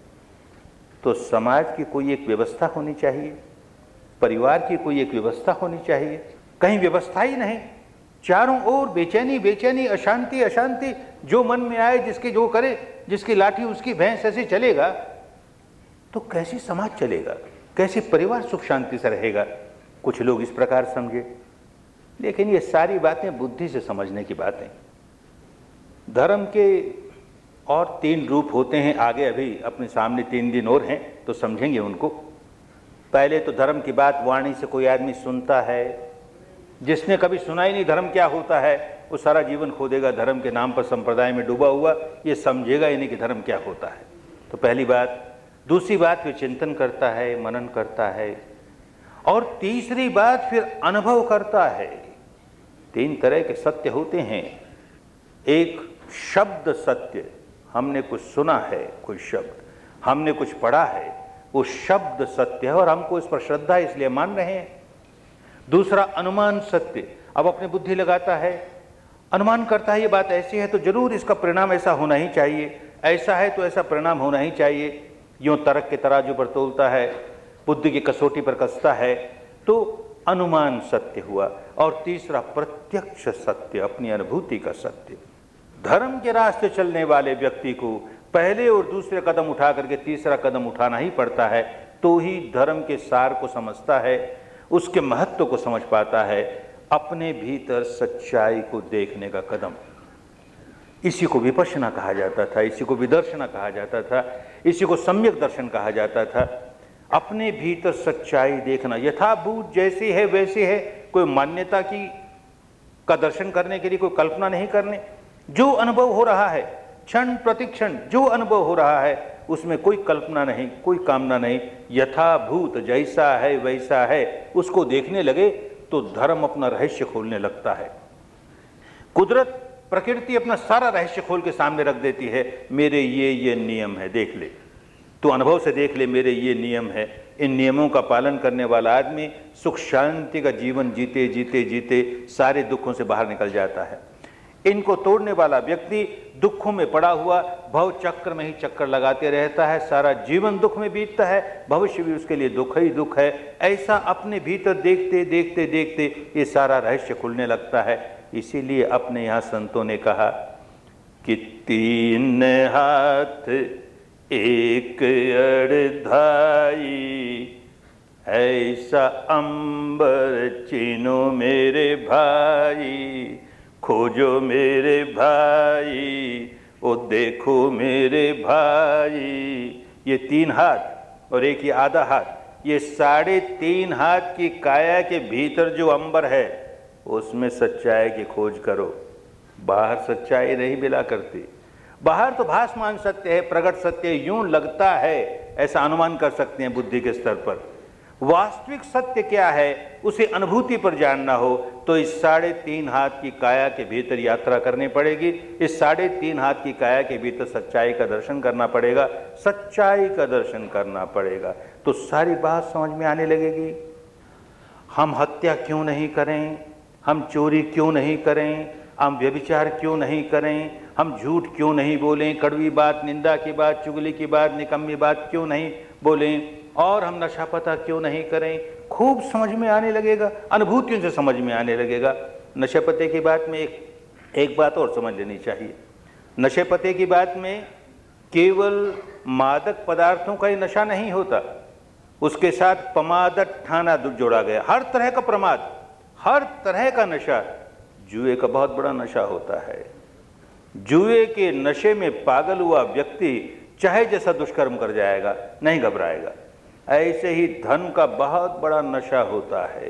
तो समाज की कोई एक व्यवस्था होनी चाहिए, परिवार की कोई एक व्यवस्था होनी चाहिए। कहीं व्यवस्था ही नहीं, चारों ओर बेचैनी बेचैनी, अशांति अशांति, जो मन में आए जिसके जो करे, जिसकी लाठी उसकी भैंस, ऐसे चलेगा तो कैसे समाज चलेगा, कैसे परिवार सुख शांति से रहेगा? कुछ लोग इस प्रकार समझे। लेकिन ये सारी बातें बुद्धि से समझने की बातें। धर्म के और 3 रूप होते हैं, आगे अभी अपने सामने 3 दिन और हैं तो समझेंगे उनको। पहले तो धर्म की बात वाणी से कोई आदमी सुनता है, जिसने कभी सुना ही नहीं धर्म क्या होता है, वो सारा जीवन खो देगा धर्म के नाम पर संप्रदाय में डूबा हुआ, ये समझेगा ही नहीं कि धर्म क्या होता है। तो पहली बात। दूसरी बात, फिर चिंतन करता है, मनन करता है, और तीसरी बात फिर अनुभव करता है। 3 तरह के सत्य होते हैं। एक शब्द सत्य, हमने कुछ सुना है, कोई शब्द हमने कुछ पढ़ा है, वो शब्द सत्य है और हमको इस पर श्रद्धा है इसलिए मान रहे हैं। दूसरा अनुमान सत्य, अब अपनी बुद्धि लगाता है, अनुमान करता है ये बात ऐसी है तो जरूर इसका परिणाम ऐसा होना ही चाहिए, ऐसा है तो ऐसा परिणाम होना ही चाहिए। यूं तर्क के तराजू पर तोलता है, बुद्धि की कसौटी पर कसता है, तो अनुमान सत्य हुआ। और तीसरा प्रत्यक्ष सत्य, अपनी अनुभूति का सत्य। धर्म के रास्ते चलने वाले व्यक्ति को पहले और दूसरे कदम उठा करके तीसरा कदम उठाना ही पड़ता है, तो ही धर्म के सार को समझता है, उसके महत्व को समझ पाता है। अपने भीतर सच्चाई को देखने का कदम, इसी को विपश्यना कहा जाता था, इसी को विदर्शना कहा जाता था, इसी को सम्यक दर्शन कहा जाता था। अपने भीतर सच्चाई देखना, यथाभूत जैसे है वैसे है, कोई मान्यता की का दर्शन करने के लिए कोई कल्पना नहीं करने। जो अनुभव हो रहा है क्षण प्रतिक्षण, जो अनुभव हो रहा है उसमें कोई कल्पना नहीं, कोई कामना नहीं, यथाभूत जैसा है वैसा है, उसको देखने लगे तो धर्म अपना रहस्य खोलने लगता है। कुदरत प्रकृति अपना सारा रहस्य खोल के सामने रख देती है। मेरे ये नियम है, देख ले, तू अनुभव से देख ले, मेरे ये नियम है। इन नियमों का पालन करने वाला आदमी सुख शांति का जीवन जीते जीते जीते सारे दुखों से बाहर निकल जाता है। इनको तोड़ने वाला व्यक्ति दुखों में पड़ा हुआ भव चक्र में ही चक्कर लगाते रहता है, सारा जीवन दुख में बीतता है, भविष्य भी उसके लिए दुख ही दुख है। ऐसा अपने भीतर देखते देखते देखते ये सारा रहस्य खुलने लगता है। इसीलिए अपने यहाँ संतों ने कहा कि तीन हाथ एक अड़धाई, ऐसा अंबर चीनो मेरे भाई, खोजो मेरे भाई, ओ देखो मेरे भाई। ये 3 हाथ और एक ये आधा हाथ, ये 3.5 हाथ की काया के भीतर जो अंबर है उसमें सच्चाई की खोज करो। बाहर सच्चाई नहीं मिला करती। बाहर तो भासमान सत्य है, प्रकट सत्य है, यूं लगता है, ऐसा अनुमान कर सकते हैं बुद्धि के स्तर पर। वास्तविक सत्य क्या है उसे अनुभूति पर जानना हो तो इस 3.5 हाथ की काया के भीतर यात्रा करनी पड़ेगी। इस 3.5 हाथ की काया के भीतर सच्चाई का दर्शन करना पड़ेगा, सच्चाई का दर्शन करना पड़ेगा, तो सारी बात समझ में आने लगेगी। हम हत्या क्यों नहीं करें, हम चोरी क्यों नहीं करें, हम व्यभिचार क्यों नहीं करें, हम झूठ क्यों नहीं बोलें, कड़वी बात, निंदा की बात, चुगली की बात, निकम्मी बात क्यों नहीं बोलें, और हम नशा पता क्यों नहीं करें। खूब समझ में आने लगेगा, अनुभूतियों से समझ में आने लगेगा। नशे पते की बात में एक बात और समझ लेनी चाहिए। नशे पते की बात में केवल मादक पदार्थों का ही नशा नहीं होता, उसके साथ प्रमादक ठाना जोड़ा गया। हर तरह का प्रमाद, हर तरह का नशा। जुए का बहुत बड़ा नशा होता है। जुए के नशे में पागल हुआ व्यक्ति चाहे जैसा दुष्कर्म कर जाएगा, नहीं घबराएगा। ऐसे ही धन का बहुत बड़ा नशा होता है।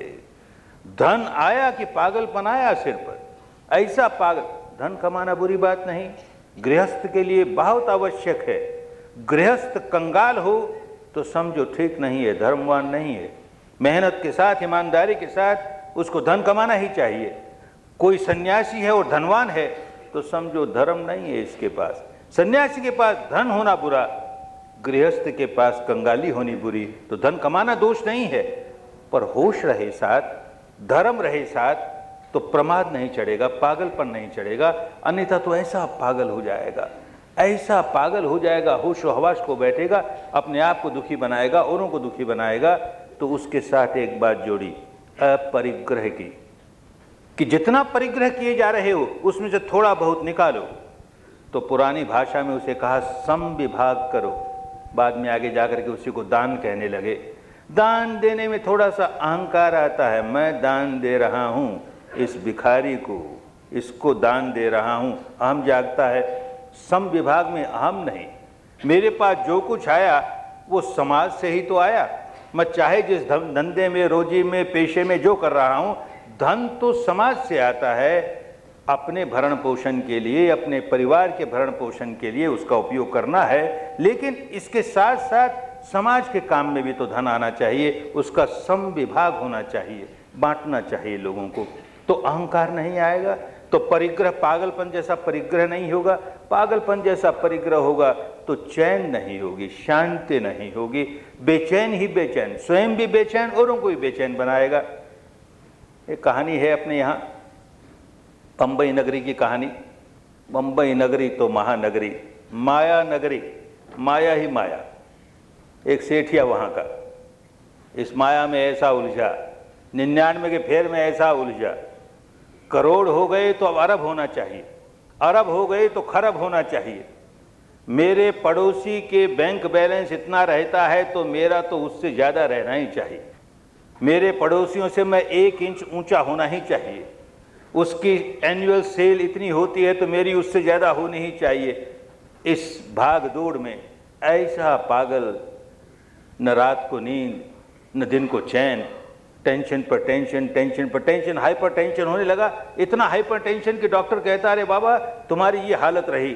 धन आया कि पागलपन आया सिर पर। ऐसा पागल, धन कमाना बुरी बात नहीं, गृहस्थ के लिए बहुत आवश्यक है। गृहस्थ कंगाल हो तो समझो ठीक नहीं है, धर्मवान नहीं है। मेहनत के साथ, ईमानदारी के साथ उसको धन कमाना ही चाहिए। कोई सन्यासी है और धनवान है तो समझो धर्म नहीं है इसके पास। सन्यासी के पास धन होना बुरा, गृहस्थ के पास कंगाली होनी बुरी। तो धन कमाना दोष नहीं है, पर होश रहे साथ, धर्म रहे साथ, तो प्रमाद नहीं चढ़ेगा, पागलपन नहीं चढ़ेगा। अन्यथा तो ऐसा पागल हो जाएगा, ऐसा पागल हो जाएगा, होश व हवास को बैठेगा, अपने आप को दुखी बनाएगा, औरों को दुखी बनाएगा। तो उसके साथ एक बात जोड़ी अपरिग्रह की, कि जितना परिग्रह किए जा रहे हो उसमें से थोड़ा बहुत निकालो। तो पुरानी भाषा में उसे कहा समविभाग करो। बाद में आगे जाकर के उसी को दान कहने लगे। दान देने में थोड़ा सा अहंकार आता है, मैं दान दे रहा हूँ इस भिखारी को, इसको दान दे रहा हूँ, अहम जागता है। सम विभाग में अहम नहीं, मेरे पास जो कुछ आया वो समाज से ही तो आया। मैं चाहे जिस धंधे में, रोजी में, पेशे में जो कर रहा हूँ, धन तो समाज से आता है। अपने भरण पोषण के लिए, अपने परिवार के भरण पोषण के लिए उसका उपयोग करना है, लेकिन इसके साथ साथ समाज के काम में भी तो धन आना चाहिए, उसका सम विभाग होना चाहिए, बांटना चाहिए लोगों को, तो अहंकार नहीं आएगा। तो परिग्रह, पागलपन जैसा परिग्रह नहीं होगा। पागलपन जैसा परिग्रह होगा तो चैन नहीं होगी, शांति नहीं होगी, बेचैन ही बेचैन, स्वयं भी बेचैन, औरों को भी बेचैन बनाएगा। एक कहानी है अपने यहाँ, बम्बई नगरी की कहानी। बम्बई नगरी तो महानगरी, माया नगरी, माया ही माया। एक सेठिया वहाँ का इस माया में ऐसा उलझा, 99 के फेर में ऐसा उलझा, करोड़ हो गए तो अब अरब होना चाहिए, अरब हो गए तो खरब होना चाहिए। मेरे पड़ोसी के बैंक बैलेंस इतना रहता है तो मेरा तो उससे ज़्यादा रहना ही चाहिए। मेरे पड़ोसियों से मैं 1 इंच ऊंचा होना ही चाहिए। उसकी एनुअल सेल इतनी होती है तो मेरी उससे ज़्यादा होनी ही चाहिए। इस भाग दौड़ में ऐसा पागल, न रात को नींद, न दिन को चैन, टेंशन पर टेंशन, टेंशन पर टेंशन, हाइपर टेंशन होने लगा। इतना हाइपर टेंशन कि डॉक्टर कहता, अरे बाबा तुम्हारी ये हालत रही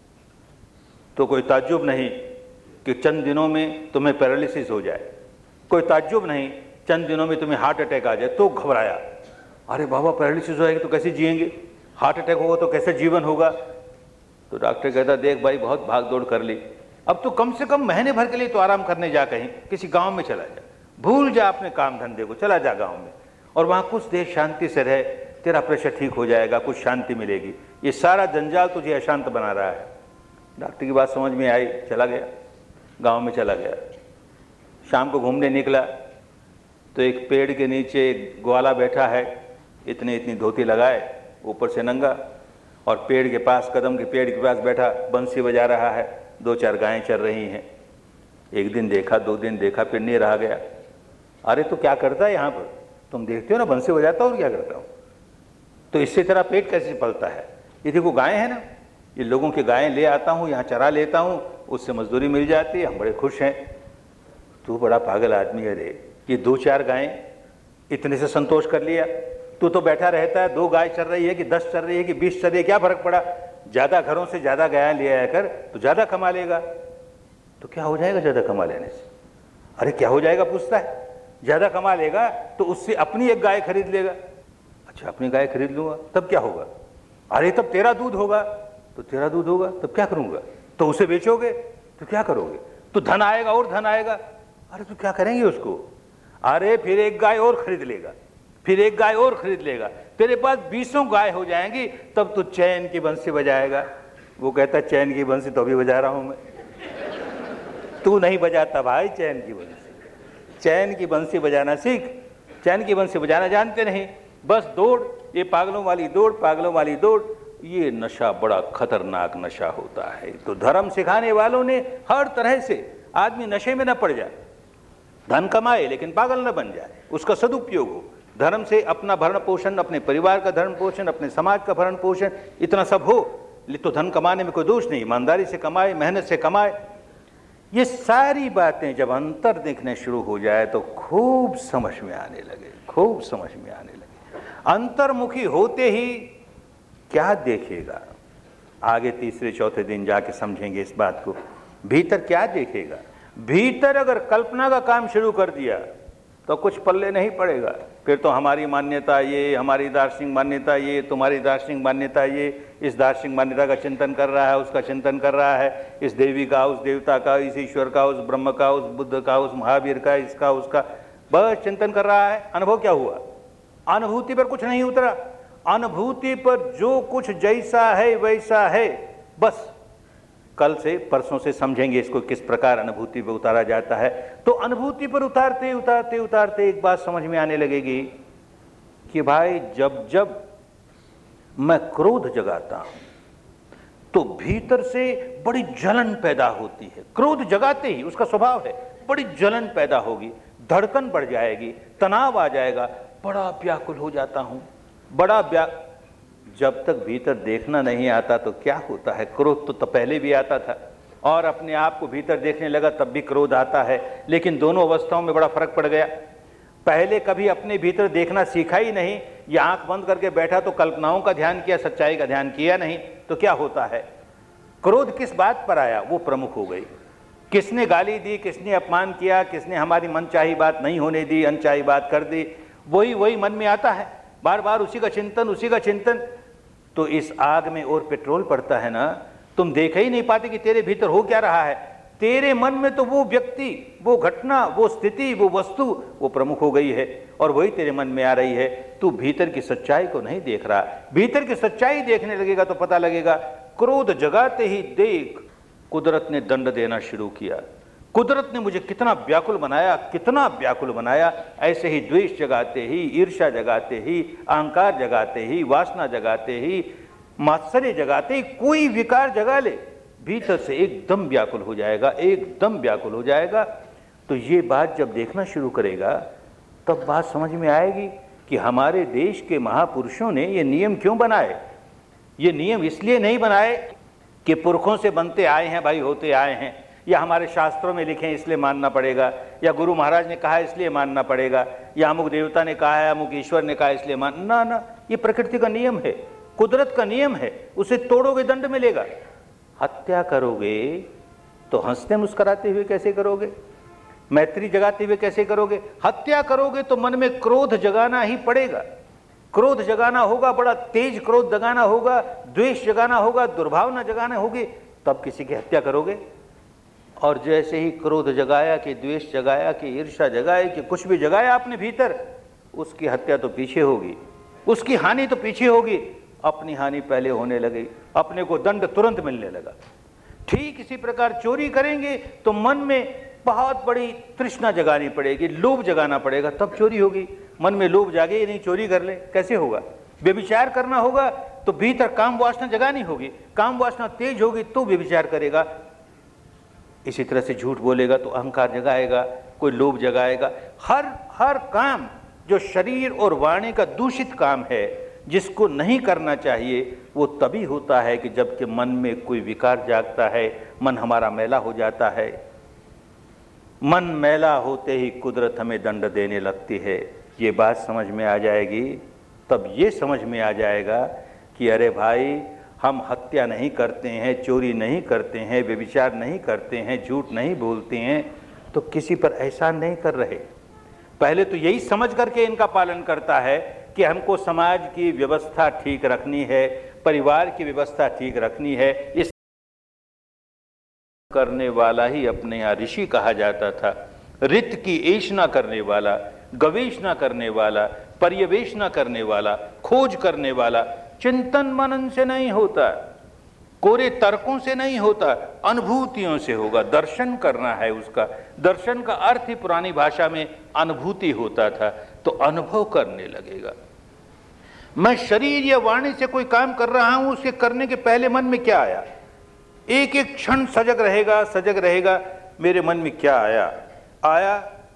तो कोई ताज्जुब नहीं कि चंद दिनों में तुम्हें पैरालिसिस हो जाए, कोई ताज्जुब नहीं चंद दिनों में तुम्हें हार्ट अटैक आ जाए। तो घबराया, अरे बाबा पैरालिसिस हो जाएगी तो कैसे जिएंगे, हार्ट अटैक होगा तो कैसे जीवन होगा। तो डॉक्टर कहता, देख भाई बहुत भाग दौड़ कर ली, अब तो कम से कम महीने भर के लिए तो आराम करने जा, कहीं किसी गांव में चला जा, भूल जा अपने काम धंधे को, चला जा गांव में और वहां कुछ देर शांति से रहे, तेरा प्रेशर ठीक हो जाएगा, कुछ शांति मिलेगी। ये सारा जंजाल तुझे अशांत बना रहा है। डॉक्टर की बात समझ में आई, चला गया, गांव में चला गया। शाम को घूमने निकला तो एक पेड़ के नीचे एक ग्वाला बैठा है, इतनी इतनी धोती लगाए, ऊपर से नंगा, और पेड़ के पास, कदम के पेड़ के पास बैठा बंसी बजा रहा है। 2-4 गायें चल रही हैं। एक दिन देखा, 2 दिन देखा, फिर नहीं रहा गया। अरे तो क्या करता है यहाँ पर, तुम देखते हो ना बंसी बजाता हूँ, क्या करता हूँ। तो इससे तेरा पेट कैसे पलता है। ये देखो गायें हैं ना, ये लोगों की गायें ले आता हूँ, यहाँ चरा लेता हूँ, उससे मजदूरी मिल जाती है, हम बड़े खुश हैं। तू बड़ा पागल आदमी है रे, ये 2-4 गायें इतने से संतोष कर लिया। तू तो बैठा रहता है, 2 गाय चल रही है कि 10 चल रही है कि 20 चल रही है, क्या फर्क पड़ा। ज़्यादा घरों से ज़्यादा गायें ले आया कर तो ज़्यादा कमा लेगा। तो क्या हो जाएगा ज़्यादा कमा लेने से। अरे क्या हो जाएगा पूछता है। ज़्यादा कमा लेगा तो उससे अपनी एक गाय खरीद लेगा। अच्छा अपनी गाय खरीद लूँगा तब क्या होगा। अरे तब तेरा दूध होगा। तो तेरा दूध होगा तब क्या करूँगा। तो उसे बेचोगे तो क्या करोगे। तो धन आएगा और धन आएगा। अरे तो क्या करेंगे उसको। अरे फिर एक गाय और खरीद लेगा, फिर एक गाय और खरीद लेगा, तेरे पास 20 गाय हो जाएंगी, तब तो चैन की बंसी बजाएगा। वो कहता है चैन की बंसी तो अभी बजा रहा हूं मैं। तू नहीं बजाता भाई चैन की बंसी। चैन की बंसी बजाना सीख। चैन की बंसी बजाना जानते नहीं, बस दौड़, ये पागलों वाली दौड़, पागलों वाली दौड़। ये नशा बड़ा खतरनाक नशा होता है। तो धर्म सिखाने वालों ने हर तरह से आदमी नशे में न पड़ जाए, धन कमाए लेकिन पागल न बन जाए, उसका सदुपयोग हो। धर्म से अपना भरण पोषण, अपने परिवार का भरण पोषण, अपने समाज का भरण पोषण, इतना सब हो तो धन कमाने में कोई दोष नहीं। ईमानदारी से कमाए, मेहनत से कमाए। ये सारी बातें जब अंतर देखने शुरू हो जाए तो खूब समझ में आने लगे, खूब समझ में आने लगे। अंतर्मुखी होते ही क्या देखेगा, आगे तीसरे चौथे दिन जाके समझेंगे इस बात को। भीतर क्या देखेगा। भीतर अगर कल्पना का काम शुरू कर दिया तो कुछ पल्ले नहीं पड़ेगा। फिर तो हमारी मान्यता ये, हमारी दार्शनिक मान्यता ये, तुम्हारी दार्शनिक मान्यता ये, इस दार्शनिक मान्यता का चिंतन कर रहा है, उसका चिंतन कर रहा है, इस देवी का, उस देवता का, इस ईश्वर का, उस ब्रह्म का, उस बुद्ध का, उस महावीर का, इसका उसका, बस चिंतन कर रहा है। अनुभव क्या हुआ। अनुभूति पर कुछ नहीं उतरा। अनुभूति पर जो कुछ जैसा है वैसा है। बस कल से परसों से समझेंगे इसको किस प्रकार अनुभूति पर उतारा जाता है। तो अनुभूति पर उतारते उतारते उतारते एक बात समझ में आने लगेगी कि भाई जब जब मैं क्रोध जगाता हूं तो भीतर से बड़ी जलन पैदा होती है। क्रोध जगाते ही उसका स्वभाव है, बड़ी जलन पैदा होगी, धड़कन बढ़ जाएगी, तनाव आ जाएगा, बड़ा व्याकुल हो जाता हूं, जब तक भीतर देखना नहीं आता तो क्या होता है। क्रोध तो पहले भी आता था और अपने आप को भीतर देखने लगा तब भी क्रोध आता है, लेकिन दोनों अवस्थाओं में बड़ा फर्क पड़ गया। पहले कभी अपने भीतर देखना सीखा ही नहीं, या आंख बंद करके बैठा तो कल्पनाओं का ध्यान किया, सच्चाई का ध्यान किया नहीं। तो क्या होता है, क्रोध किस बात पर आया वो प्रमुख हो गई। किसने गाली दी, किसने अपमान किया, किसने हमारी मनचाही बात नहीं होने दी, अनचाही बात कर दी, वही मन में आता है। बार बार उसी का चिंतन, उसी का चिंतन। तो इस आग में और पेट्रोल पड़ता है ना, तुम देख ही नहीं पाते कि तेरे भीतर हो क्या रहा है। तेरे मन में तो वो व्यक्ति, वो घटना, वो स्थिति, वो वस्तु वो प्रमुख हो गई है और वही तेरे मन में आ रही है। तू भीतर की सच्चाई को नहीं देख रहा। भीतर की सच्चाई देखने लगेगा तो पता लगेगा। क्रोध जगाते ही देख कुदरत ने दंड देना शुरू किया। कुदरत ने मुझे कितना व्याकुल बनाया, कितना व्याकुल बनाया। ऐसे ही द्वेष जगाते ही, ईर्ष्या जगाते ही, अहंकार जगाते ही, वासना जगाते ही, मात्सर्य जगाते ही, कोई विकार जगा ले भीतर से एकदम व्याकुल हो जाएगा, एकदम व्याकुल हो जाएगा। तो ये बात जब देखना शुरू करेगा तब बात समझ में आएगी कि हमारे देश के महापुरुषों ने ये नियम क्यों बनाए। ये नियम इसलिए नहीं बनाए कि पुरखों से बनते आए हैं भाई, होते आए हैं, या हमारे शास्त्रों में लिखे इसलिए मानना पड़ेगा, या गुरु महाराज ने कहा इसलिए मानना पड़ेगा, या अमुक देवता ने कहा है, अमुक ईश्वर ने कहा इसलिए ना ना। ये प्रकृति का नियम है, कुदरत का नियम है। उसे तोड़ोगे दंड मिलेगा। हत्या करोगे तो हंसते मुस्कुराते हुए कैसे करोगे, मैत्री जगाते हुए कैसे करोगे। हत्या करोगे तो मन में क्रोध जगाना ही पड़ेगा। क्रोध जगाना होगा, बड़ा तेज क्रोध जगाना होगा, द्वेष जगाना होगा, दुर्भावना जगाना होगी, तब किसी की हत्या करोगे। और जैसे ही क्रोध जगाया कि द्वेष जगाया कि ईर्ष्या जगाए कि कुछ भी जगाया अपने भीतर, उसकी हत्या तो पीछे होगी, उसकी हानि तो पीछे होगी। अपनी हानि पहले होने लगी, अपने को दंड तुरंत मिलने लगा। ठीक इसी प्रकार चोरी करेंगे तो मन में बहुत बड़ी तृष्णा जगानी पड़ेगी, लोभ जगाना पड़ेगा, तब चोरी होगी। मन में लोभ जागे ही नहीं, चोरी कर ले, कैसे होगा? व्यभिचार करना होगा तो भीतर काम वासना जगानी होगी, काम वासना तेज होगी तो व्यभिचार करेगा। इसी तरह से झूठ बोलेगा तो अहंकार जगाएगा, कोई लोभ जगाएगा। हर काम जो शरीर और वाणी का दूषित काम है, जिसको नहीं करना चाहिए, वो तभी होता है कि जबकि मन में कोई विकार जागता है, मन हमारा मैला हो जाता है। मन मैला होते ही कुदरत हमें दंड देने लगती है। ये बात समझ में आ जाएगी, तब ये समझ में आ जाएगा कि अरे भाई, हम हत्या नहीं करते हैं, चोरी नहीं करते हैं, व्यभिचार नहीं करते हैं, झूठ नहीं बोलते हैं, तो किसी पर एहसान नहीं कर रहे। पहले तो यही समझ करके इनका पालन करता है कि हमको समाज की व्यवस्था ठीक रखनी है, परिवार की व्यवस्था ठीक रखनी है। इस करने वाला ही अपने यहाँ ऋषि कहा जाता था। रित की ऐशना करने वाला, गवेषणा करने वाला, पर्यवेक्षणा करने वाला, खोज करने वाला, चिंतन मनन से नहीं होता, कोरे तर्कों से नहीं होता, अनुभूतियों से होगा। दर्शन करना है उसका। दर्शन का अर्थ ही पुरानी भाषा में अनुभूति होता था, तो अनुभव करने लगेगा। मैं शरीर या वाणी से कोई काम कर रहा हूं, उसके करने के पहले मन में क्या आया? एक एक क्षण सजग रहेगा। मेरे मन में क्या आया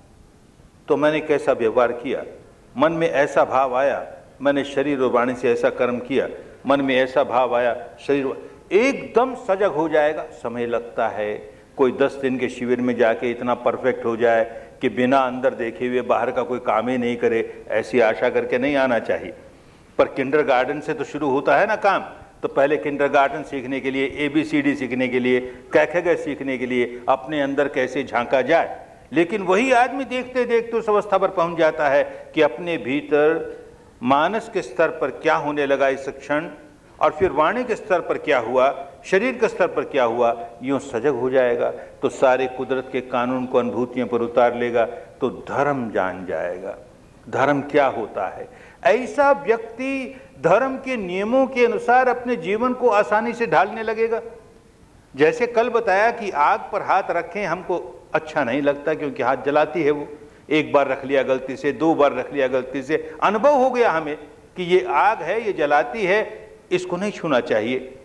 तो मैंने कैसा व्यवहार किया, मन में ऐसा भाव आया, मैंने शरीर और वाणी से ऐसा कर्म किया, मन में ऐसा भाव आया, शरीर एकदम सजग हो जाएगा। समय लगता है। कोई 10 दिन के शिविर में जाके इतना परफेक्ट हो जाए कि बिना अंदर देखे हुए बाहर का कोई काम ही नहीं करे, ऐसी आशा करके नहीं आना चाहिए। पर किंडरगार्टन से तो शुरू होता है ना काम। तो पहले किंडरगार्टन सीखने के लिए, ABCD सीखने के लिए, क ख ग सीखने के लिए अपने अंदर कैसे झांका जाए। लेकिन वही आदमी देखते देखते उस अवस्था पर पहुंच जाता है कि अपने भीतर मानस के स्तर पर क्या होने लगा इस क्षण, और फिर वाणी के स्तर पर क्या हुआ, शरीर के स्तर पर क्या हुआ, यूं सजग हो जाएगा। तो सारे कुदरत के कानून को अनुभूतियों पर उतार लेगा, तो धर्म जान जाएगा। धर्म क्या होता है? ऐसा व्यक्ति धर्म के नियमों के अनुसार अपने जीवन को आसानी से ढालने लगेगा। जैसे कल बताया कि आग पर हाथ रखें हमको अच्छा नहीं लगता, क्योंकि हाथ जलाती है वो। एक बार रख लिया गलती से, 2 बार रख लिया गलती से, अनुभव हो गया हमें कि ये आग है, ये जलाती है, इसको नहीं छूना चाहिए।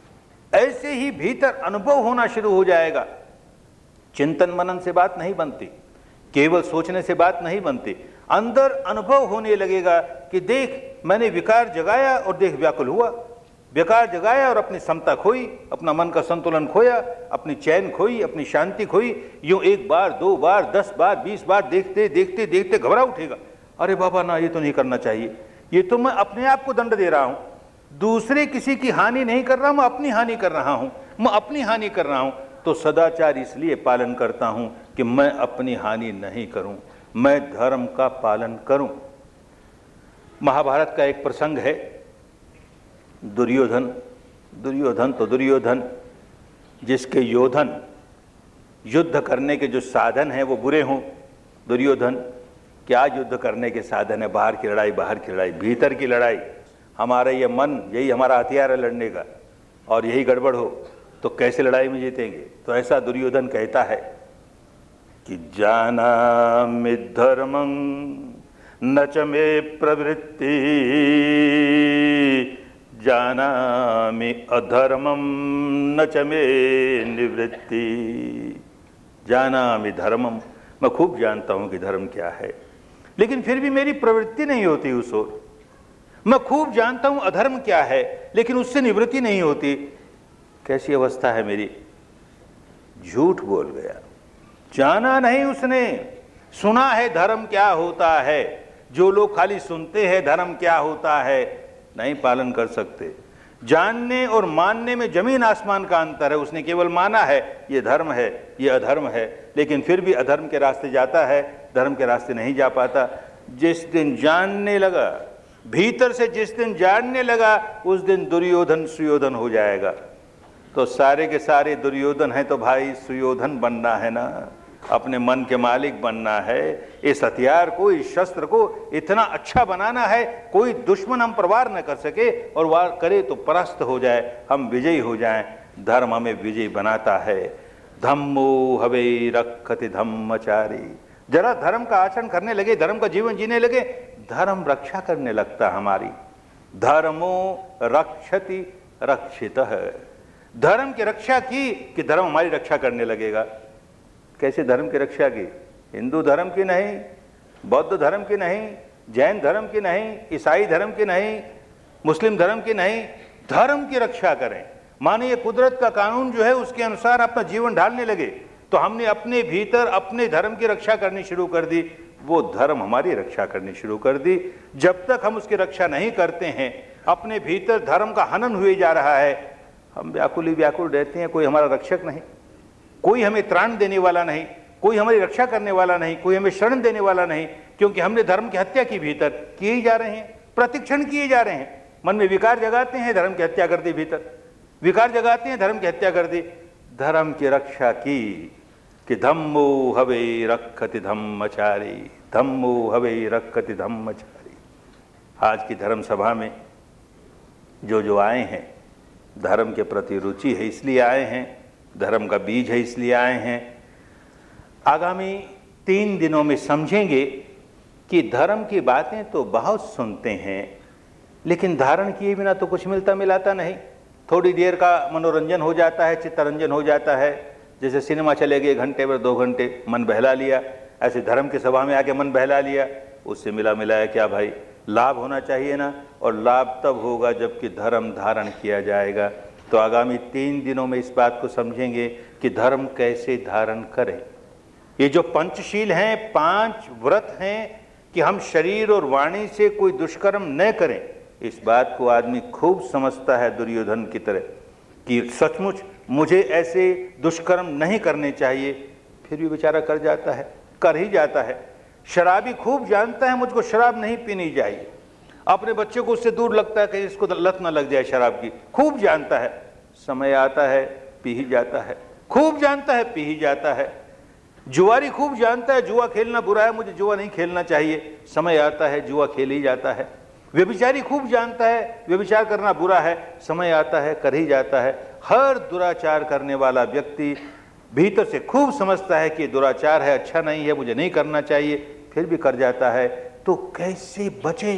ऐसे ही भीतर अनुभव होना शुरू हो जाएगा। चिंतन मनन से बात नहीं बनती, केवल सोचने से बात नहीं बनती। अंदर अनुभव होने लगेगा कि देख, मैंने विकार जगाया और देख व्याकुल हुआ, विकार जगाया और अपनी समता खोई, अपना मन का संतुलन खोया, अपनी चैन खोई, अपनी शांति खोई। यूं 1 बार, 2 बार, 10 बार, 20 बार देखते देखते देखते घबरा उठेगा। अरे बाबा ना, ये तो नहीं करना चाहिए, ये तो मैं अपने आप को दंड दे रहा हूं। दूसरे किसी की हानि नहीं कर रहा, मैं अपनी हानि कर रहा हूं, मैं अपनी हानि कर रहा हूं। तो सदाचार इसलिए पालन करता हूं कि मैं अपनी हानि नहीं करूं, मैं धर्म का पालन करूं। महाभारत का एक प्रसंग है, दुर्योधन तो दुर्योधन, जिसके योधन युद्ध करने के जो साधन हैं वो बुरे हों। दुर्योधन क्या युद्ध करने के साधन है? बाहर की लड़ाई, बाहर की लड़ाई, भीतर की लड़ाई। हमारा ये मन, यही हमारा हथियार है लड़ने का, और यही गड़बड़ हो तो कैसे लड़ाई में जीतेंगे? तो ऐसा दुर्योधन कहता है कि जानामि धर्मं न च मे प्रवृत्ति, जानामि अधर्मं न च मे निवृत्ति। जानामि धर्मं, मैं खूब जानता हूं कि धर्म क्या है, लेकिन फिर भी मेरी प्रवृत्ति नहीं होती उस ओर। मैं खूब जानता हूं अधर्म क्या है, लेकिन उससे निवृत्ति नहीं होती। कैसी अवस्था है मेरी? झूठ बोल गया, जाना नहीं उसने। सुना है धर्म क्या होता है, जो लोग खाली सुनते हैं धर्म क्या होता है, नहीं पालन कर सकते। जानने और मानने में जमीन आसमान का अंतर है। उसने केवल माना है ये धर्म है, ये अधर्म है, लेकिन फिर भी अधर्म के रास्ते जाता है, धर्म के रास्ते नहीं जा पाता। जिस दिन जानने लगा, भीतर से जिस दिन जानने लगा, उस दिन दुर्योधन सुयोधन हो जाएगा। तो सारे के सारे दुर्योधन हैं, तो भाई सुयोधन बनना है ना, अपने मन के मालिक बनना है। इस हथियार को, इस शस्त्र को इतना अच्छा बनाना है, कोई दुश्मन हम पर वार न कर सके, और वार करे तो परास्त हो जाए, हम विजयी हो जाएं। धर्म हमें विजयी बनाता है। धम्मो हवे रक्षति धम्मचारी। जरा धर्म का आचरण करने लगे, धर्म का जीवन जीने लगे, धर्म रक्षा करने लगता हमारी। धर्मो रक्षति रक्षितः। धर्म की रक्षा की कि धर्म हमारी रक्षा करने लगेगा। कैसे धर्म की रक्षा की? हिंदू धर्म की नहीं, बौद्ध धर्म की नहीं, जैन धर्म की नहीं, ईसाई धर्म की नहीं, मुस्लिम धर्म की नहीं, धर्म की रक्षा करें। माने ये कुदरत का कानून जो है उसके अनुसार अपना जीवन ढालने लगे, तो हमने अपने भीतर अपने धर्म की रक्षा करनी शुरू कर दी, वो धर्म हमारी रक्षा करनी शुरू कर दी। जब तक हम उसकी रक्षा नहीं करते हैं, अपने भीतर धर्म का हनन हुए जा रहा है, हम व्याकुल ही व्याकुल रहते हैं। कोई हमारा रक्षक नहीं, कोई हमें त्राण देने वाला नहीं, कोई हमारी रक्षा करने वाला नहीं, कोई हमें शरण देने वाला नहीं, क्योंकि हमने धर्म की हत्या की भीतर किए ही जा रहे हैं, प्रतिक्षण किए जा रहे हैं। मन में विकार जगाते हैं, धर्म की हत्या कर दी, भीतर विकार जगाते हैं, धर्म की हत्या कर दी। धर्म की रक्षा की कि धम्मो हवे रक्षति धम्मचारी, धम्मो हवे रक्षति धम्मचारी। आज की धर्म सभा में जो आए हैं, धर्म के प्रति रुचि है इसलिए आए हैं, धर्म का बीज है इसलिए आए हैं। आगामी 3 दिनों में समझेंगे कि धर्म की बातें तो बहुत सुनते हैं, लेकिन धारण किए बिना तो कुछ मिलता मिलाता नहीं। थोड़ी देर का मनोरंजन हो जाता है, चित्तरंजन हो जाता है, जैसे सिनेमा चले गए, घंटे भर 2 घंटे मन बहला लिया, ऐसे धर्म की सभा में आके मन बहला लिया, उससे मिला है क्या भाई? लाभ होना चाहिए ना, और लाभ तब होगा जबकि धर्म धारण किया जाएगा। तो आगामी 3 दिनों में इस बात को समझेंगे कि धर्म कैसे धारण करें। ये जो पंचशील हैं, 5 व्रत हैं कि हम शरीर और वाणी से कोई दुष्कर्म न करें, इस बात को आदमी खूब समझता है दुर्योधन की तरह कि सचमुच मुझे ऐसे दुष्कर्म नहीं करने चाहिए, फिर भी बेचारा कर जाता है, कर ही जाता है। शराबी खूब जानता है मुझको शराब नहीं पीनी चाहिए, अपने बच्चे को उससे दूर लगता है कि इसको लत ना लग जाए शराब की, खूब जानता है, समय आता है पी ही जाता है, खूब जानता है पी ही जाता है। जुआरी खूब जानता है जुआ खेलना बुरा है, मुझे जुआ नहीं खेलना चाहिए, समय आता है जुआ खेल ही जाता है। व्यभिचारी खूब जानता है व्यभिचार करना बुरा है, समय आता है कर ही जाता है। हर दुराचार करने वाला व्यक्ति भीतर से खूब समझता है कि दुराचार है, अच्छा नहीं है, मुझे नहीं करना चाहिए, फिर भी कर जाता है। तो कैसे बचे,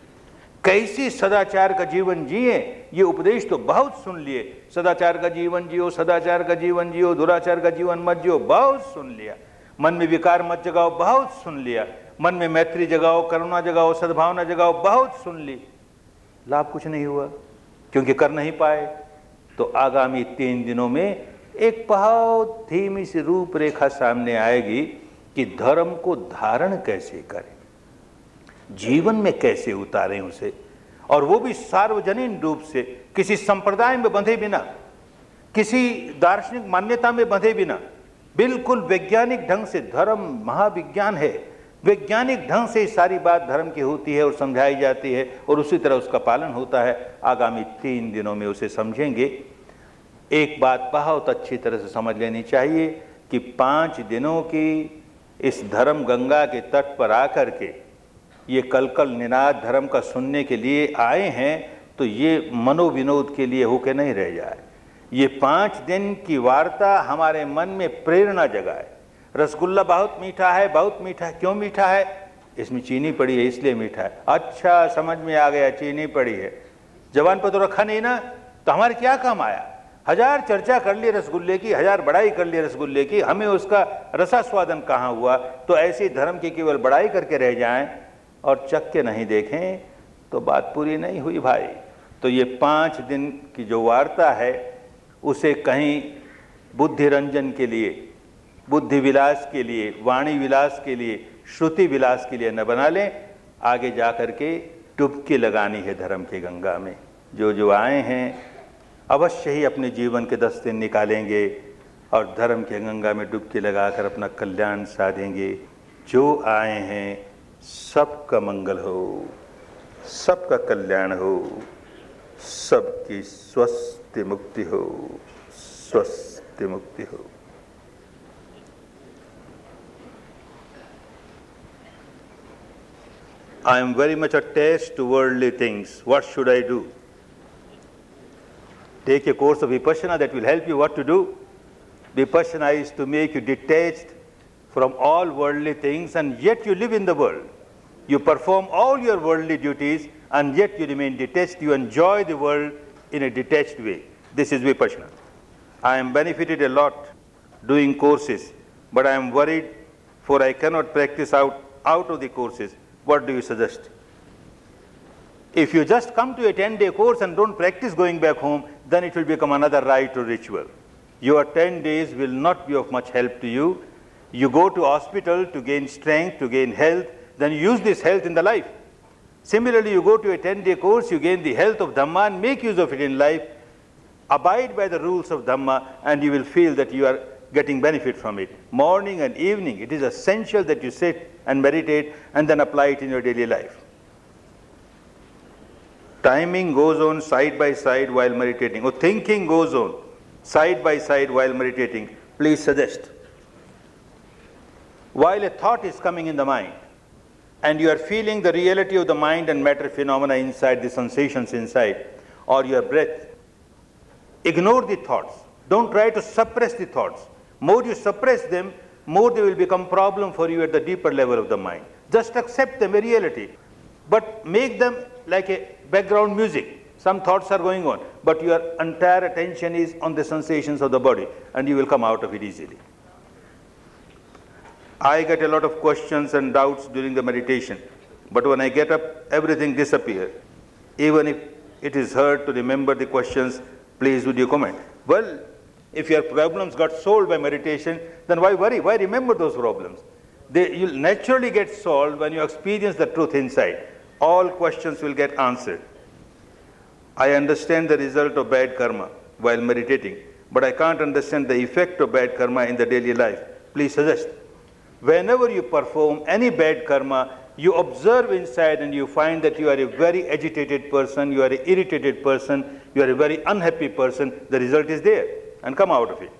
कैसे सदाचार का जीवन जिए? ये उपदेश तो बहुत सुन लिए, सदाचार का जीवन जियो, सदाचार का जीवन जियो, दुराचार का जीवन मत जियो, बहुत सुन लिया। मन में विकार मत जगाओ, बहुत सुन लिया। मन में मैत्री जगाओ, करुणा जगाओ, सद्भावना जगाओ, बहुत सुन ली, लाभ कुछ नहीं हुआ क्योंकि कर नहीं पाए। तो आगामी 3 दिनों में एक बहुत धीमी सी रूपरेखा सामने आएगी कि धर्म को धारण कैसे करें, जीवन में कैसे उतारें उसे, और वो भी सार्वजनिक रूप से, किसी संप्रदाय में बंधे बिना, किसी दार्शनिक मान्यता में बंधे बिना, बिल्कुल वैज्ञानिक ढंग से। धर्म महाविज्ञान है, वैज्ञानिक ढंग से सारी बात धर्म की होती है और समझाई जाती है और उसी तरह उसका पालन होता है। आगामी 3 दिनों में उसे समझेंगे। एक बात बहुत अच्छी तरह से समझ लेनी चाहिए कि 5 दिनों की इस धर्म गंगा के तट पर आकर के ये कलकल निनाद धर्म का सुनने के लिए आए हैं, तो ये मनोविनोद के लिए होके नहीं रह जाए। ये 5 दिन की वार्ता हमारे मन में प्रेरणा जगाए। रसगुल्ला बहुत मीठा है, बहुत मीठा है, क्यों मीठा है? इसमें चीनी पड़ी है इसलिए मीठा है। अच्छा, समझ में आ गया, चीनी पड़ी है, जबान पर तो रखा नहीं ना, तो हमारे क्या काम आया? 1000 चर्चा कर ली रसगुल्ले की, 1000 बड़ाई कर ली रसगुल्ले की, हमें उसका रसास्वादन कहाँ हुआ? तो ऐसे धर्म की केवल बड़ाई करके रह जाएं और चख के नहीं देखें तो बात पूरी नहीं हुई भाई। तो ये 5 दिन की जो वार्ता है उसे कहीं बुद्धि रंजन के लिए, बुद्धि विलास के लिए, वाणी विलास के लिए, श्रुति विलास के लिए न बना लें। आगे जा कर के डुबकी लगानी है धर्म की गंगा में। जो आए हैं अवश्य ही अपने जीवन के 10 दिन निकालेंगे और धर्म की गंगा में डुबकी लगाकर अपना कल्याण साधेंगे। जो आए हैं सबका मंगल हो, सबका कल्याण हो, सबकी स्वस्थ मुक्ति हो, स्वस्थ मुक्ति हो। I am very much attached to worldly things. What should I do? take a course of Vipassana that will help you what to do. Vipassana is to make you detached from all worldly things, and yet you live in the world. You perform all your worldly duties, and yet you remain detached. You enjoy the world in a detached way. This is Vipassana. I am benefited a lot doing courses, but I am worried, for I cannot practice out of the courses. What do you suggest? If you just come to a 10-day course and don't practice going back home, then it will become another rite or ritual. Your 10 days will not be of much help to you. You go to hospital to gain strength, to gain health, then you use this health in the life. Similarly, you go to a 10-day course, you gain the health of Dhamma and make use of it in life. Abide by the rules of Dhamma, and you will feel that you are getting benefit from it. Morning and evening, it is essential that you sit and meditate and then apply it in your daily life. Timing goes on side by side while meditating, or thinking goes on side by side while meditating. Please suggest. While a thought is coming in the mind, and you are feeling the reality of the mind and matter phenomena inside, the sensations inside, or your breath, ignore the thoughts. Don't try to suppress the thoughts. More you suppress them, more they will become problem for you at the deeper level of the mind. Just accept them, a reality. But make them like a background music. Some thoughts are going on, but your entire attention is on the sensations of the body, and you will come out of it easily. I get a lot of questions and doubts during the meditation, but when I get up, everything disappears. Even if it is hard to remember the questions, please would you comment? Well, if your problems got solved by meditation, then why worry? Why remember those problems? You'll naturally get solved when you experience the truth inside. All questions will get answered. I understand the result of bad karma while meditating, but I can't understand the effect of bad karma in the daily life. Please suggest. Whenever you perform any bad karma, you observe inside and you find that you are a very agitated person, you are an irritated person, you are a very unhappy person. The result is there, and come out of it.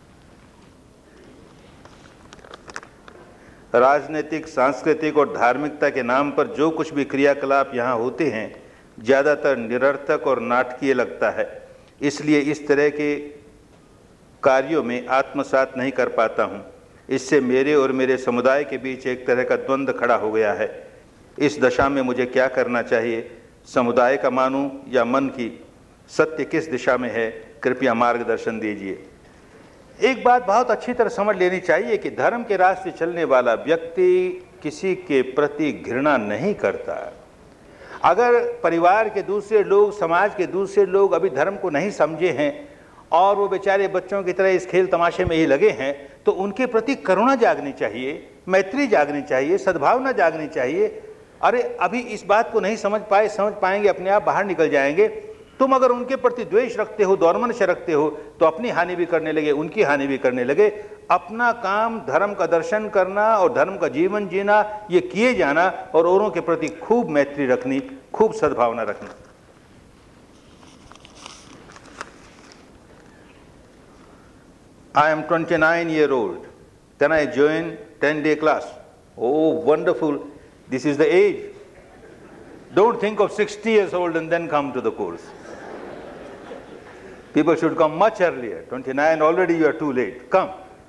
राजनीतिक, सांस्कृतिक और धार्मिकता के नाम पर जो कुछ भी क्रियाकलाप यहाँ होते हैं, ज़्यादातर निरर्थक और नाटकीय लगता है। इसलिए इस तरह के कार्यों में आत्मसात नहीं कर पाता हूँ। इससे मेरे और मेरे समुदाय के बीच एक तरह का द्वंद्व खड़ा हो गया है। इस दशा में मुझे क्या करना चाहिए? समुदाय का मानूं या मन की? सत्य किस दिशा में है? कृपया मार्गदर्शन दीजिए। एक बात बहुत अच्छी तरह समझ लेनी चाहिए कि धर्म के रास्ते चलने वाला व्यक्ति किसी के प्रति घृणा नहीं करता। अगर परिवार के दूसरे लोग, समाज के दूसरे लोग अभी धर्म को नहीं समझे हैं और वो बेचारे बच्चों की तरह इस खेल तमाशे में ही लगे हैं, तो उनके प्रति करुणा जागनी चाहिए, मैत्री जागनी चाहिए, सद्भावना जागनी चाहिए। अरे अभी इस बात को नहीं समझ पाएंगे, अपने आप बाहर निकल जाएंगे। तुम अगर उनके प्रति द्वेष रखते हो, दौर्मनश रखते हो, तो अपनी हानि भी करने लगे, उनकी हानि भी करने लगे। अपना काम धर्म का दर्शन करना और धर्म का जीवन जीना, ये किए जाना, और औरों के प्रति खूब मैत्री रखनी, खूब सद्भावना रखनी। I am 29 years old. Can I join 10-day class? Oh, wonderful. This is the age. Don't think of 60 years old and then come to the course. People should come much earlier. 29, already you are too late. Come.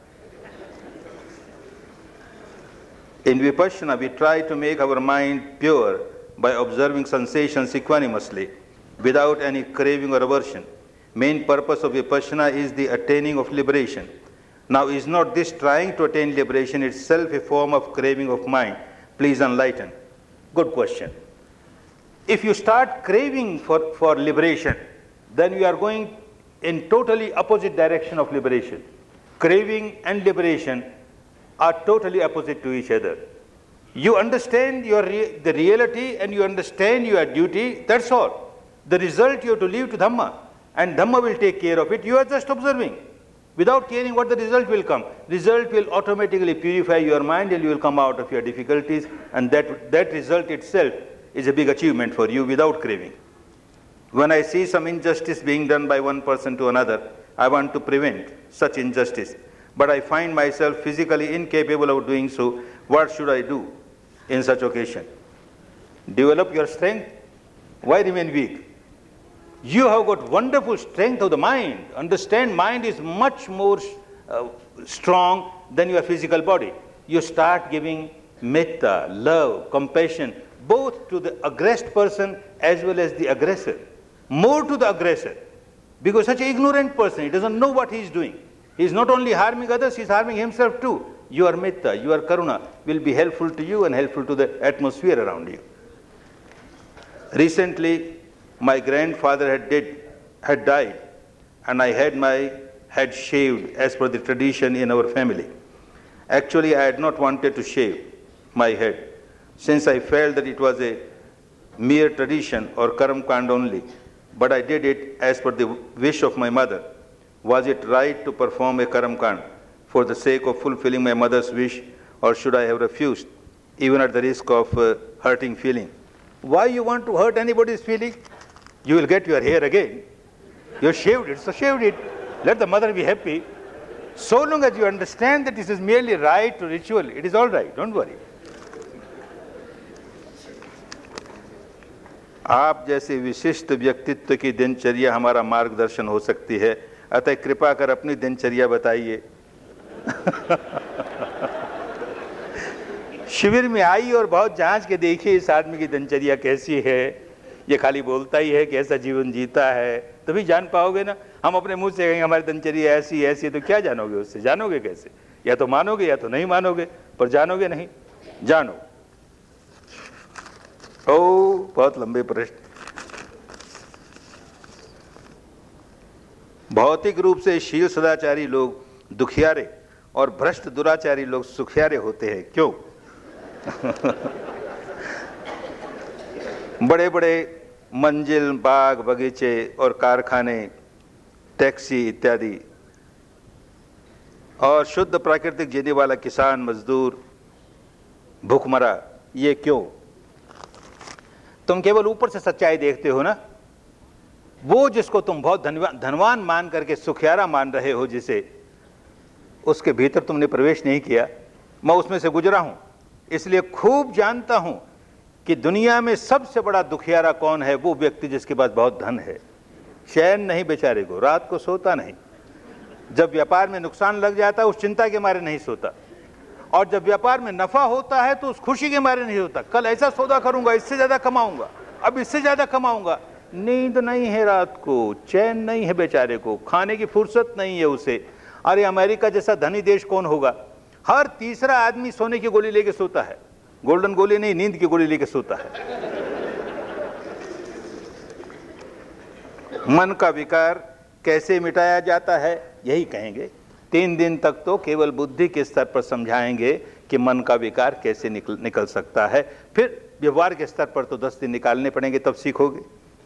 In Vipassana, we try to make our mind pure by observing sensations equanimously, without any craving or aversion. Main purpose of Vipassana is the attaining of liberation. Now, is not this trying to attain liberation itself a form of craving of mind? Please enlighten. Good question. If you start craving for liberation, then you are going in totally opposite direction of liberation. Craving and liberation are totally opposite to each other. You understand the reality and you understand your duty, that's all. The result you have to leave to Dhamma, and Dhamma will take care of it. You are just observing without caring what the result will come. Result will automatically purify your mind and you will come out of your difficulties, and that result itself is a big achievement for you without craving. When I see some injustice being done by one person to another, I want to prevent such injustice, but I find myself physically incapable of doing so. What should I do in such occasion? Develop your strength. Why remain weak? You have got wonderful strength of the mind. Understand, mind is much more strong than your physical body. You start giving metta, love, compassion, both to the aggressed person as well as the aggressor. More to the aggressor, because such an ignorant person, he doesn't know what he is doing. He is not only harming others, he is harming himself too. Your metta, your karuna will be helpful to you and helpful to the atmosphere around you. Recently, my grandfather had died, and I had my head shaved as per the tradition in our family. Actually, I had not wanted to shave my head, since I felt that it was a mere tradition or karam kand only, but I did it as per the wish of my mother. Was it right to perform a karam kand for the sake of fulfilling my mother's wish, or should I have refused, even at the risk of hurting feeling? Why you want to hurt anybody's feeling? You will get your hair again. You shaved it, so shaved it. Let the mother be happy. So long as you understand that this is merely rite or ritual, it is all right, don't worry. आप जैसे विशिष्ट व्यक्तित्व की दिनचर्या हमारा मार्गदर्शन हो सकती है, अतः कृपा कर अपनी दिनचर्या बताइए। शिविर में आई और बहुत जांच के देखिए इस आदमी की दिनचर्या कैसी है। ये खाली बोलता ही है कि ऐसा जीवन जीता है, तभी जान पाओगे ना। हम अपने मुंह से कहेंगे हमारी दिनचर्या ऐसी ऐसी, तो क्या जानोगे उससे? जानोगे कैसे? या तो मानोगे या तो नहीं मानोगे, पर जानोगे नहीं। जानो। ओ, बहुत लंबे प्रश्न। भौतिक रूप से शील सदाचारी लोग दुखियारे और भ्रष्ट दुराचारी लोग सुखियारे होते हैं, क्यों? बड़े बड़े मंजिल, बाग बगीचे और कारखाने, टैक्सी इत्यादि, और शुद्ध प्राकृतिक जीने वाला किसान, मजदूर, भूखमरा, ये क्यों? तुम केवल ऊपर से सच्चाई देखते हो ना। वो जिसको तुम बहुत धनवान मान करके सुखियारा मान रहे हो, जिसे, उसके भीतर तुमने प्रवेश नहीं किया। मैं उसमें से गुजरा हूं, इसलिए खूब जानता हूं कि दुनिया में सबसे बड़ा दुखियारा कौन है। वो व्यक्ति जिसके पास बहुत धन है। चैन नहीं बेचारे को, रात को सोता नहीं। जब व्यापार में नुकसान लग जाता है उस चिंता के मारे नहीं सोता, और जब व्यापार में नफा होता है तो उस खुशी के मारे नहीं होता। कल ऐसा सौदा करूंगा, इससे ज्यादा कमाऊंगा, अब इससे ज्यादा कमाऊंगा। नींद नहीं है रात को, चैन नहीं है बेचारे को, खाने की फुर्सत नहीं है उसे। अरे अमेरिका जैसा धनी देश कौन होगा? हर तीसरा आदमी सोने की गोली लेके सोता है। गोल्डन गोली नहीं, नींद की गोली लेके सोता है। मन का विकार कैसे मिटाया जाता है, यही कहेंगे। 3 दिन तक तो केवल बुद्धि के स्तर पर समझाएंगे कि मन का विकार कैसे निकल सकता है। फिर व्यवहार के स्तर पर तो 10 दिन निकालने पड़ेंगे, तब सीखोगे।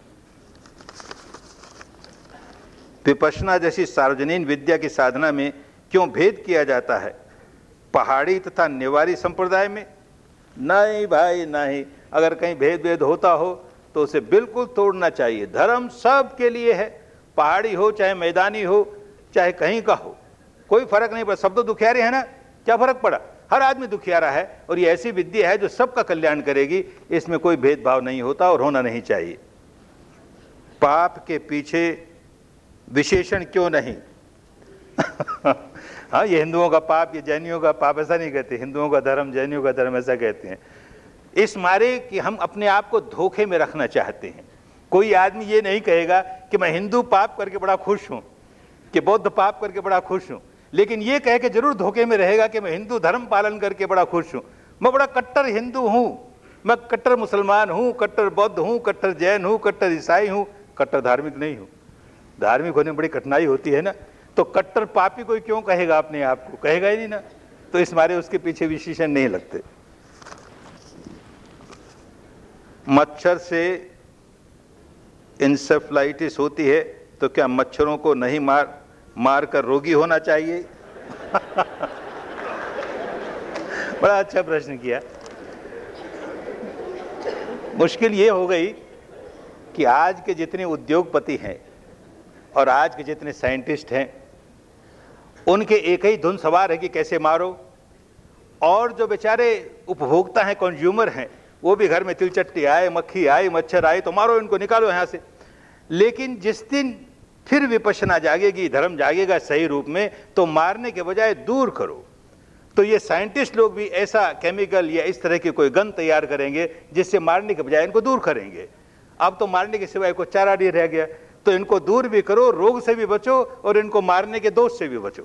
विपश्यना जैसी सार्वजनीन विद्या की साधना में क्यों भेद किया जाता है? पहाड़ी तथा नेवारी संप्रदाय में? नहीं भाई नहीं। अगर कहीं भेद होता हो तो उसे बिल्कुल तोड़ना चाहिए। धर्म सब के लिए है, पहाड़ी हो चाहे मैदानी हो चाहे कहीं का हो, कोई फर्क नहीं पड़ा। सब तो दुखियारे हैं ना, क्या फर्क पड़ा? हर आदमी दुखियारा है, और ये ऐसी विद्या है जो सबका कल्याण करेगी। इसमें कोई भेदभाव नहीं होता और होना नहीं चाहिए। पाप के पीछे विशेषण क्यों नहीं? हाँ, ये हिंदुओं का पाप, ये जैनियों का पाप, ऐसा नहीं कहते। हिंदुओं का धर्म, जैनियों का धर्म, ऐसा कहते हैं। इस मारे कि हम अपने आप को धोखे में रखना चाहते हैं। कोई आदमी ये नहीं कहेगा कि मैं हिंदू पाप करके बड़ा खुश हूं, कि बौद्ध पाप करके बड़ा खुश हूं, लेकिन ये कह के जरूर धोखे में रहेगा कि मैं हिंदू धर्म पालन करके बड़ा खुश हूं। मैं बड़ा कट्टर हिंदू हूं, मैं कट्टर मुसलमान हूं, कट्टर बौद्ध हूं, कट्टर जैन हूं, कट्टर ईसाई हूं, कट्टर धार्मिक नहीं हूं। धार्मिक होने में बड़ी कठिनाई होती है ना। तो कट्टर पापी कोई क्यों कहेगा अपने आप को? कहेगा ही नहीं ना। तो इस मारे उसके पीछे विशेषण नहीं लगते। मच्छर से इंसेफ्लाइटिस होती है तो क्या मच्छरों को नहीं मार कर रोगी होना चाहिए? बड़ा अच्छा प्रश्न किया। मुश्किल ये हो गई कि आज के जितने उद्योगपति हैं और आज के जितने साइंटिस्ट हैं, उनके एक ही धुन सवार है कि कैसे मारो, और जो बेचारे उपभोक्ता हैं, कंज्यूमर हैं, वो भी घर में तिलचट्टी आए, मक्खी आई, मच्छर आए तो मारो इनको, निकालो यहाँ से। लेकिन जिस दिन फिर विपश्यना जागेगी, धर्म जागेगा सही रूप में, तो मारने के बजाय दूर करो। तो ये साइंटिस्ट लोग भी ऐसा केमिकल या इस तरह की कोई गन तैयार करेंगे जिससे मारने के बजाय इनको दूर करेंगे। अब तो मारने के सिवाय कोई चारा नहीं रह गया, तो इनको दूर भी करो, रोग से भी बचो और इनको मारने के दोष से भी बचो।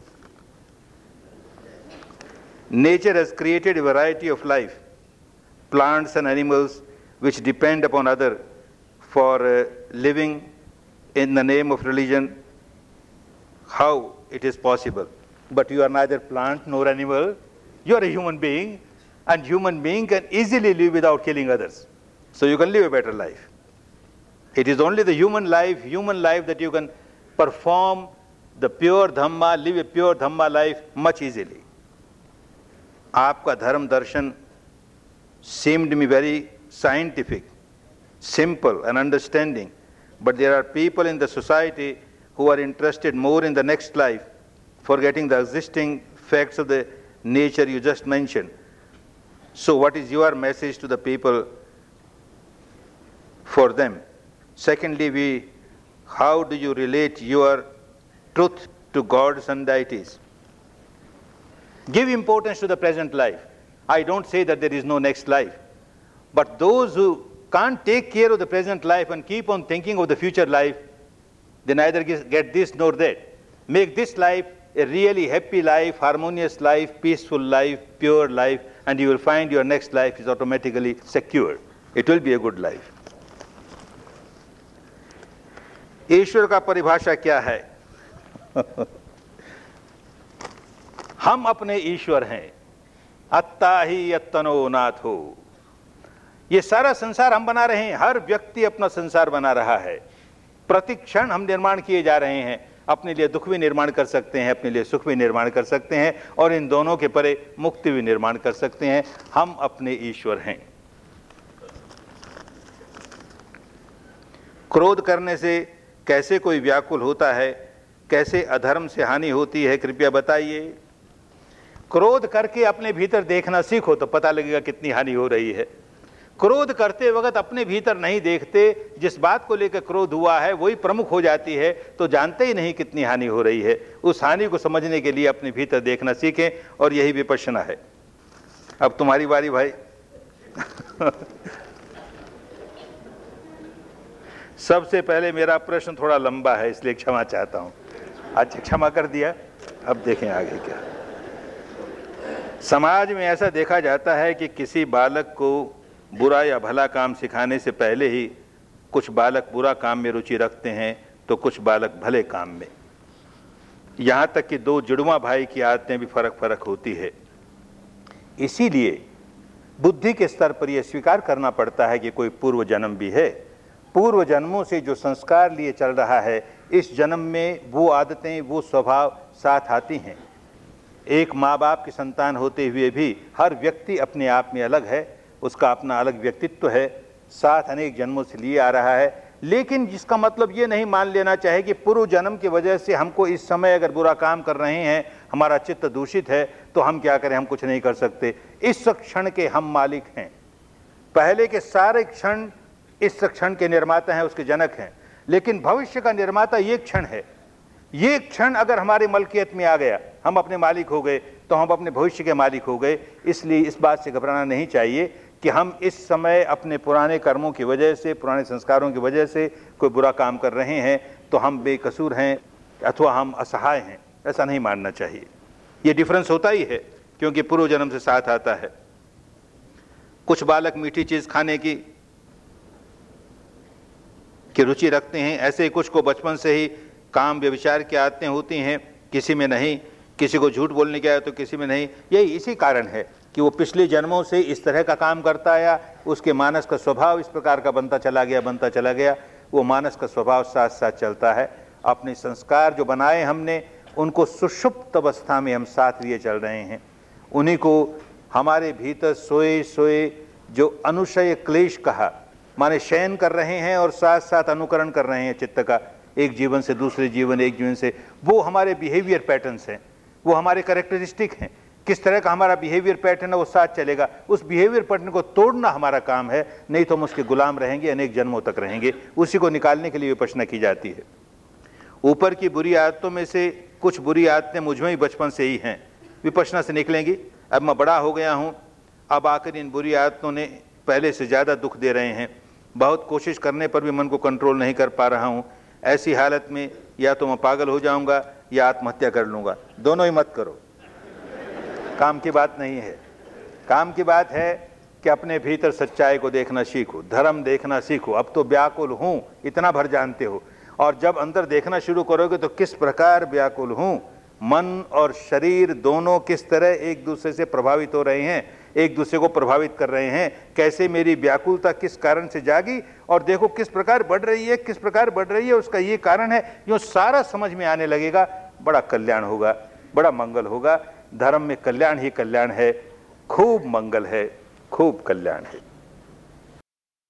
Nature has created a variety of life, plants and animals which depend upon other for living in the name of religion. How it is possible? But you are neither plant nor animal, you are a human being, and human being can easily live without killing others. So you can live a better life. It is only the human life that you can perform the pure Dhamma, live a pure Dhamma life much easily. आपका धर्म दर्शन seemed to me very scientific, simple and understanding, but there are people in the society who are interested more in the next life, forgetting the existing facts of the nature you just mentioned. So what is your message to the people for them? Secondly, how do you relate your truth to gods and deities? Give importance to the present life. I don't say that there is no next life, but those who can't take care of the present life and keep on thinking of the future life, they neither get this nor that. Make this life a really happy life, harmonious life, peaceful life, pure life, and you will find your next life is automatically secure. It will be a good life. ईश्वर का परिभाषा क्या है? हम अपने ईश्वर हैं। अत्ता ही अत्तनो नाथो। ये सारा संसार हम बना रहे हैं, हर व्यक्ति अपना संसार बना रहा है। प्रति क्षण हम निर्माण किए जा रहे हैं। अपने लिए दुख भी निर्माण कर सकते हैं, अपने लिए सुख भी निर्माण कर सकते हैं, और इन दोनों के परे मुक्ति भी निर्माण कर सकते हैं। हम अपने ईश्वर हैं। क्रोध करने से कैसे कोई व्याकुल होता है, कैसे अधर्म से हानि होती है, कृपया बताइए। क्रोध करके अपने भीतर देखना सीखो तो पता लगेगा कितनी हानि हो रही है। क्रोध करते वक्त अपने भीतर नहीं देखते, जिस बात को लेकर क्रोध हुआ है वही प्रमुख हो जाती है, तो जानते ही नहीं कितनी हानि हो रही है। उस हानि को समझने के लिए अपने भीतर देखना सीखें, और यही विपश्यना है। अब तुम्हारी बारी भाई। सबसे पहले मेरा प्रश्न थोड़ा लंबा है, इसलिए क्षमा चाहता हूं। अच्छा, क्षमा कर दिया। अब देखें आगे क्या। समाज में ऐसा देखा जाता है कि किसी बालक को बुरा या भला काम सिखाने से पहले ही कुछ बालक बुरा काम में रुचि रखते हैं तो कुछ बालक भले काम में। यहाँ तक कि दो जुड़वा भाई की आदतें भी फर्क होती है। इसीलिए बुद्धि के स्तर पर यह स्वीकार करना पड़ता है कि कोई पूर्व जन्म भी है। पूर्व जन्मों से जो संस्कार लिए चल रहा है, इस जन्म में वो आदतें, वो स्वभाव साथ आती हैं। एक माँ बाप की संतान होते हुए भी हर व्यक्ति अपने आप में अलग है, उसका अपना अलग व्यक्तित्व है, साथ अनेक जन्मों से लिए आ रहा है। लेकिन जिसका मतलब ये नहीं मान लेना चाहिए कि पूर्व जन्म की वजह से हमको इस समय अगर बुरा काम कर रहे हैं, हमारा चित्त दूषित है, तो हम क्या करें, हम कुछ नहीं कर सकते। इस क्षण के हम मालिक हैं। पहले के सारे क्षण इस क्षण के निर्माता हैं, उसके जनक हैं, लेकिन भविष्य का निर्माता ये क्षण है। ये क्षण अगर हमारे मलकियत में आ गया, हम अपने मालिक हो गए, तो हम अपने भविष्य के मालिक हो गए। इसलिए इस बात से घबराना नहीं चाहिए कि हम इस समय अपने पुराने कर्मों की वजह से, पुराने संस्कारों की वजह से कोई बुरा काम कर रहे हैं तो हम बेकसूर हैं अथवा हम असहाय हैं। ऐसा नहीं मानना चाहिए। ये डिफरेंस होता ही है, क्योंकि पूर्व जन्म से साथ आता है। कुछ बालक मीठी चीज खाने की रुचि रखते हैं, ऐसे कुछ को बचपन से ही काम व्यभिचार की आदतें होती हैं, किसी में नहीं। किसी को झूठ बोलने की आदत तो किसी में नहीं। यही इसी कारण है कि वो पिछले जन्मों से इस तरह का काम करता आया, उसके मानस का स्वभाव इस प्रकार का बनता चला गया। वो मानस का स्वभाव साथ साथ चलता है। अपने संस्कार जो बनाए हमने, उनको सुषुप्त अवस्था में हम साथ लिए चल रहे हैं। उन्हीं को हमारे भीतर सोए सोए जो अनुशय क्लेश कहा, माने शयन कर रहे हैं और साथ साथ अनुकरण कर रहे हैं चित्त का, एक जीवन से दूसरे जीवन, एक जीवन से। वो हमारे बिहेवियर पैटर्न्स हैं, वो हमारे कैरेक्टरिस्टिक हैं। किस तरह का हमारा बिहेवियर पैटर्न है वो साथ चलेगा। उस बिहेवियर पैटर्न को तोड़ना हमारा काम है, नहीं तो हम उसके गुलाम रहेंगे, अनेक जन्मों तक रहेंगे। उसी को निकालने के लिए विपश्यना की जाती है। ऊपर की बुरी आदतों में से कुछ बुरी आदतें मुझ में ही बचपन से ही हैं, विपश्यना से निकलेंगी। अब मैं बड़ा हो गया हूँ, अब आकर इन बुरी आदतों ने पहले से ज़्यादा दुख दे रहे हैं। बहुत कोशिश करने पर भी मन को कंट्रोल नहीं कर पा रहा हूँ। ऐसी हालत में या तो मैं पागल हो जाऊँगा या आत्महत्या कर लूँगा। दोनों ही मत करो। काम की बात नहीं है। काम की बात है कि अपने भीतर सच्चाई को देखना सीखो, धर्म देखना सीखो। अब तो व्याकुल हूँ इतना भर जानते हो, और जब अंदर देखना शुरू करोगे तो किस प्रकार व्याकुल हूँ। मन और शरीर दोनों किस तरह एक दूसरे से प्रभावित हो रहे हैं, एक दूसरे को प्रभावित कर रहे हैं। कैसे मेरी व्याकुलता किस कारण से जागी और देखो किस प्रकार बढ़ रही है, किस प्रकार बढ़ रही है, उसका ये कारण है। यूँ सारा समझ में आने लगेगा, बड़ा कल्याण होगा, बड़ा मंगल होगा। धर्म में कल्याण ही कल्याण है, खूब मंगल है, खूब कल्याण है।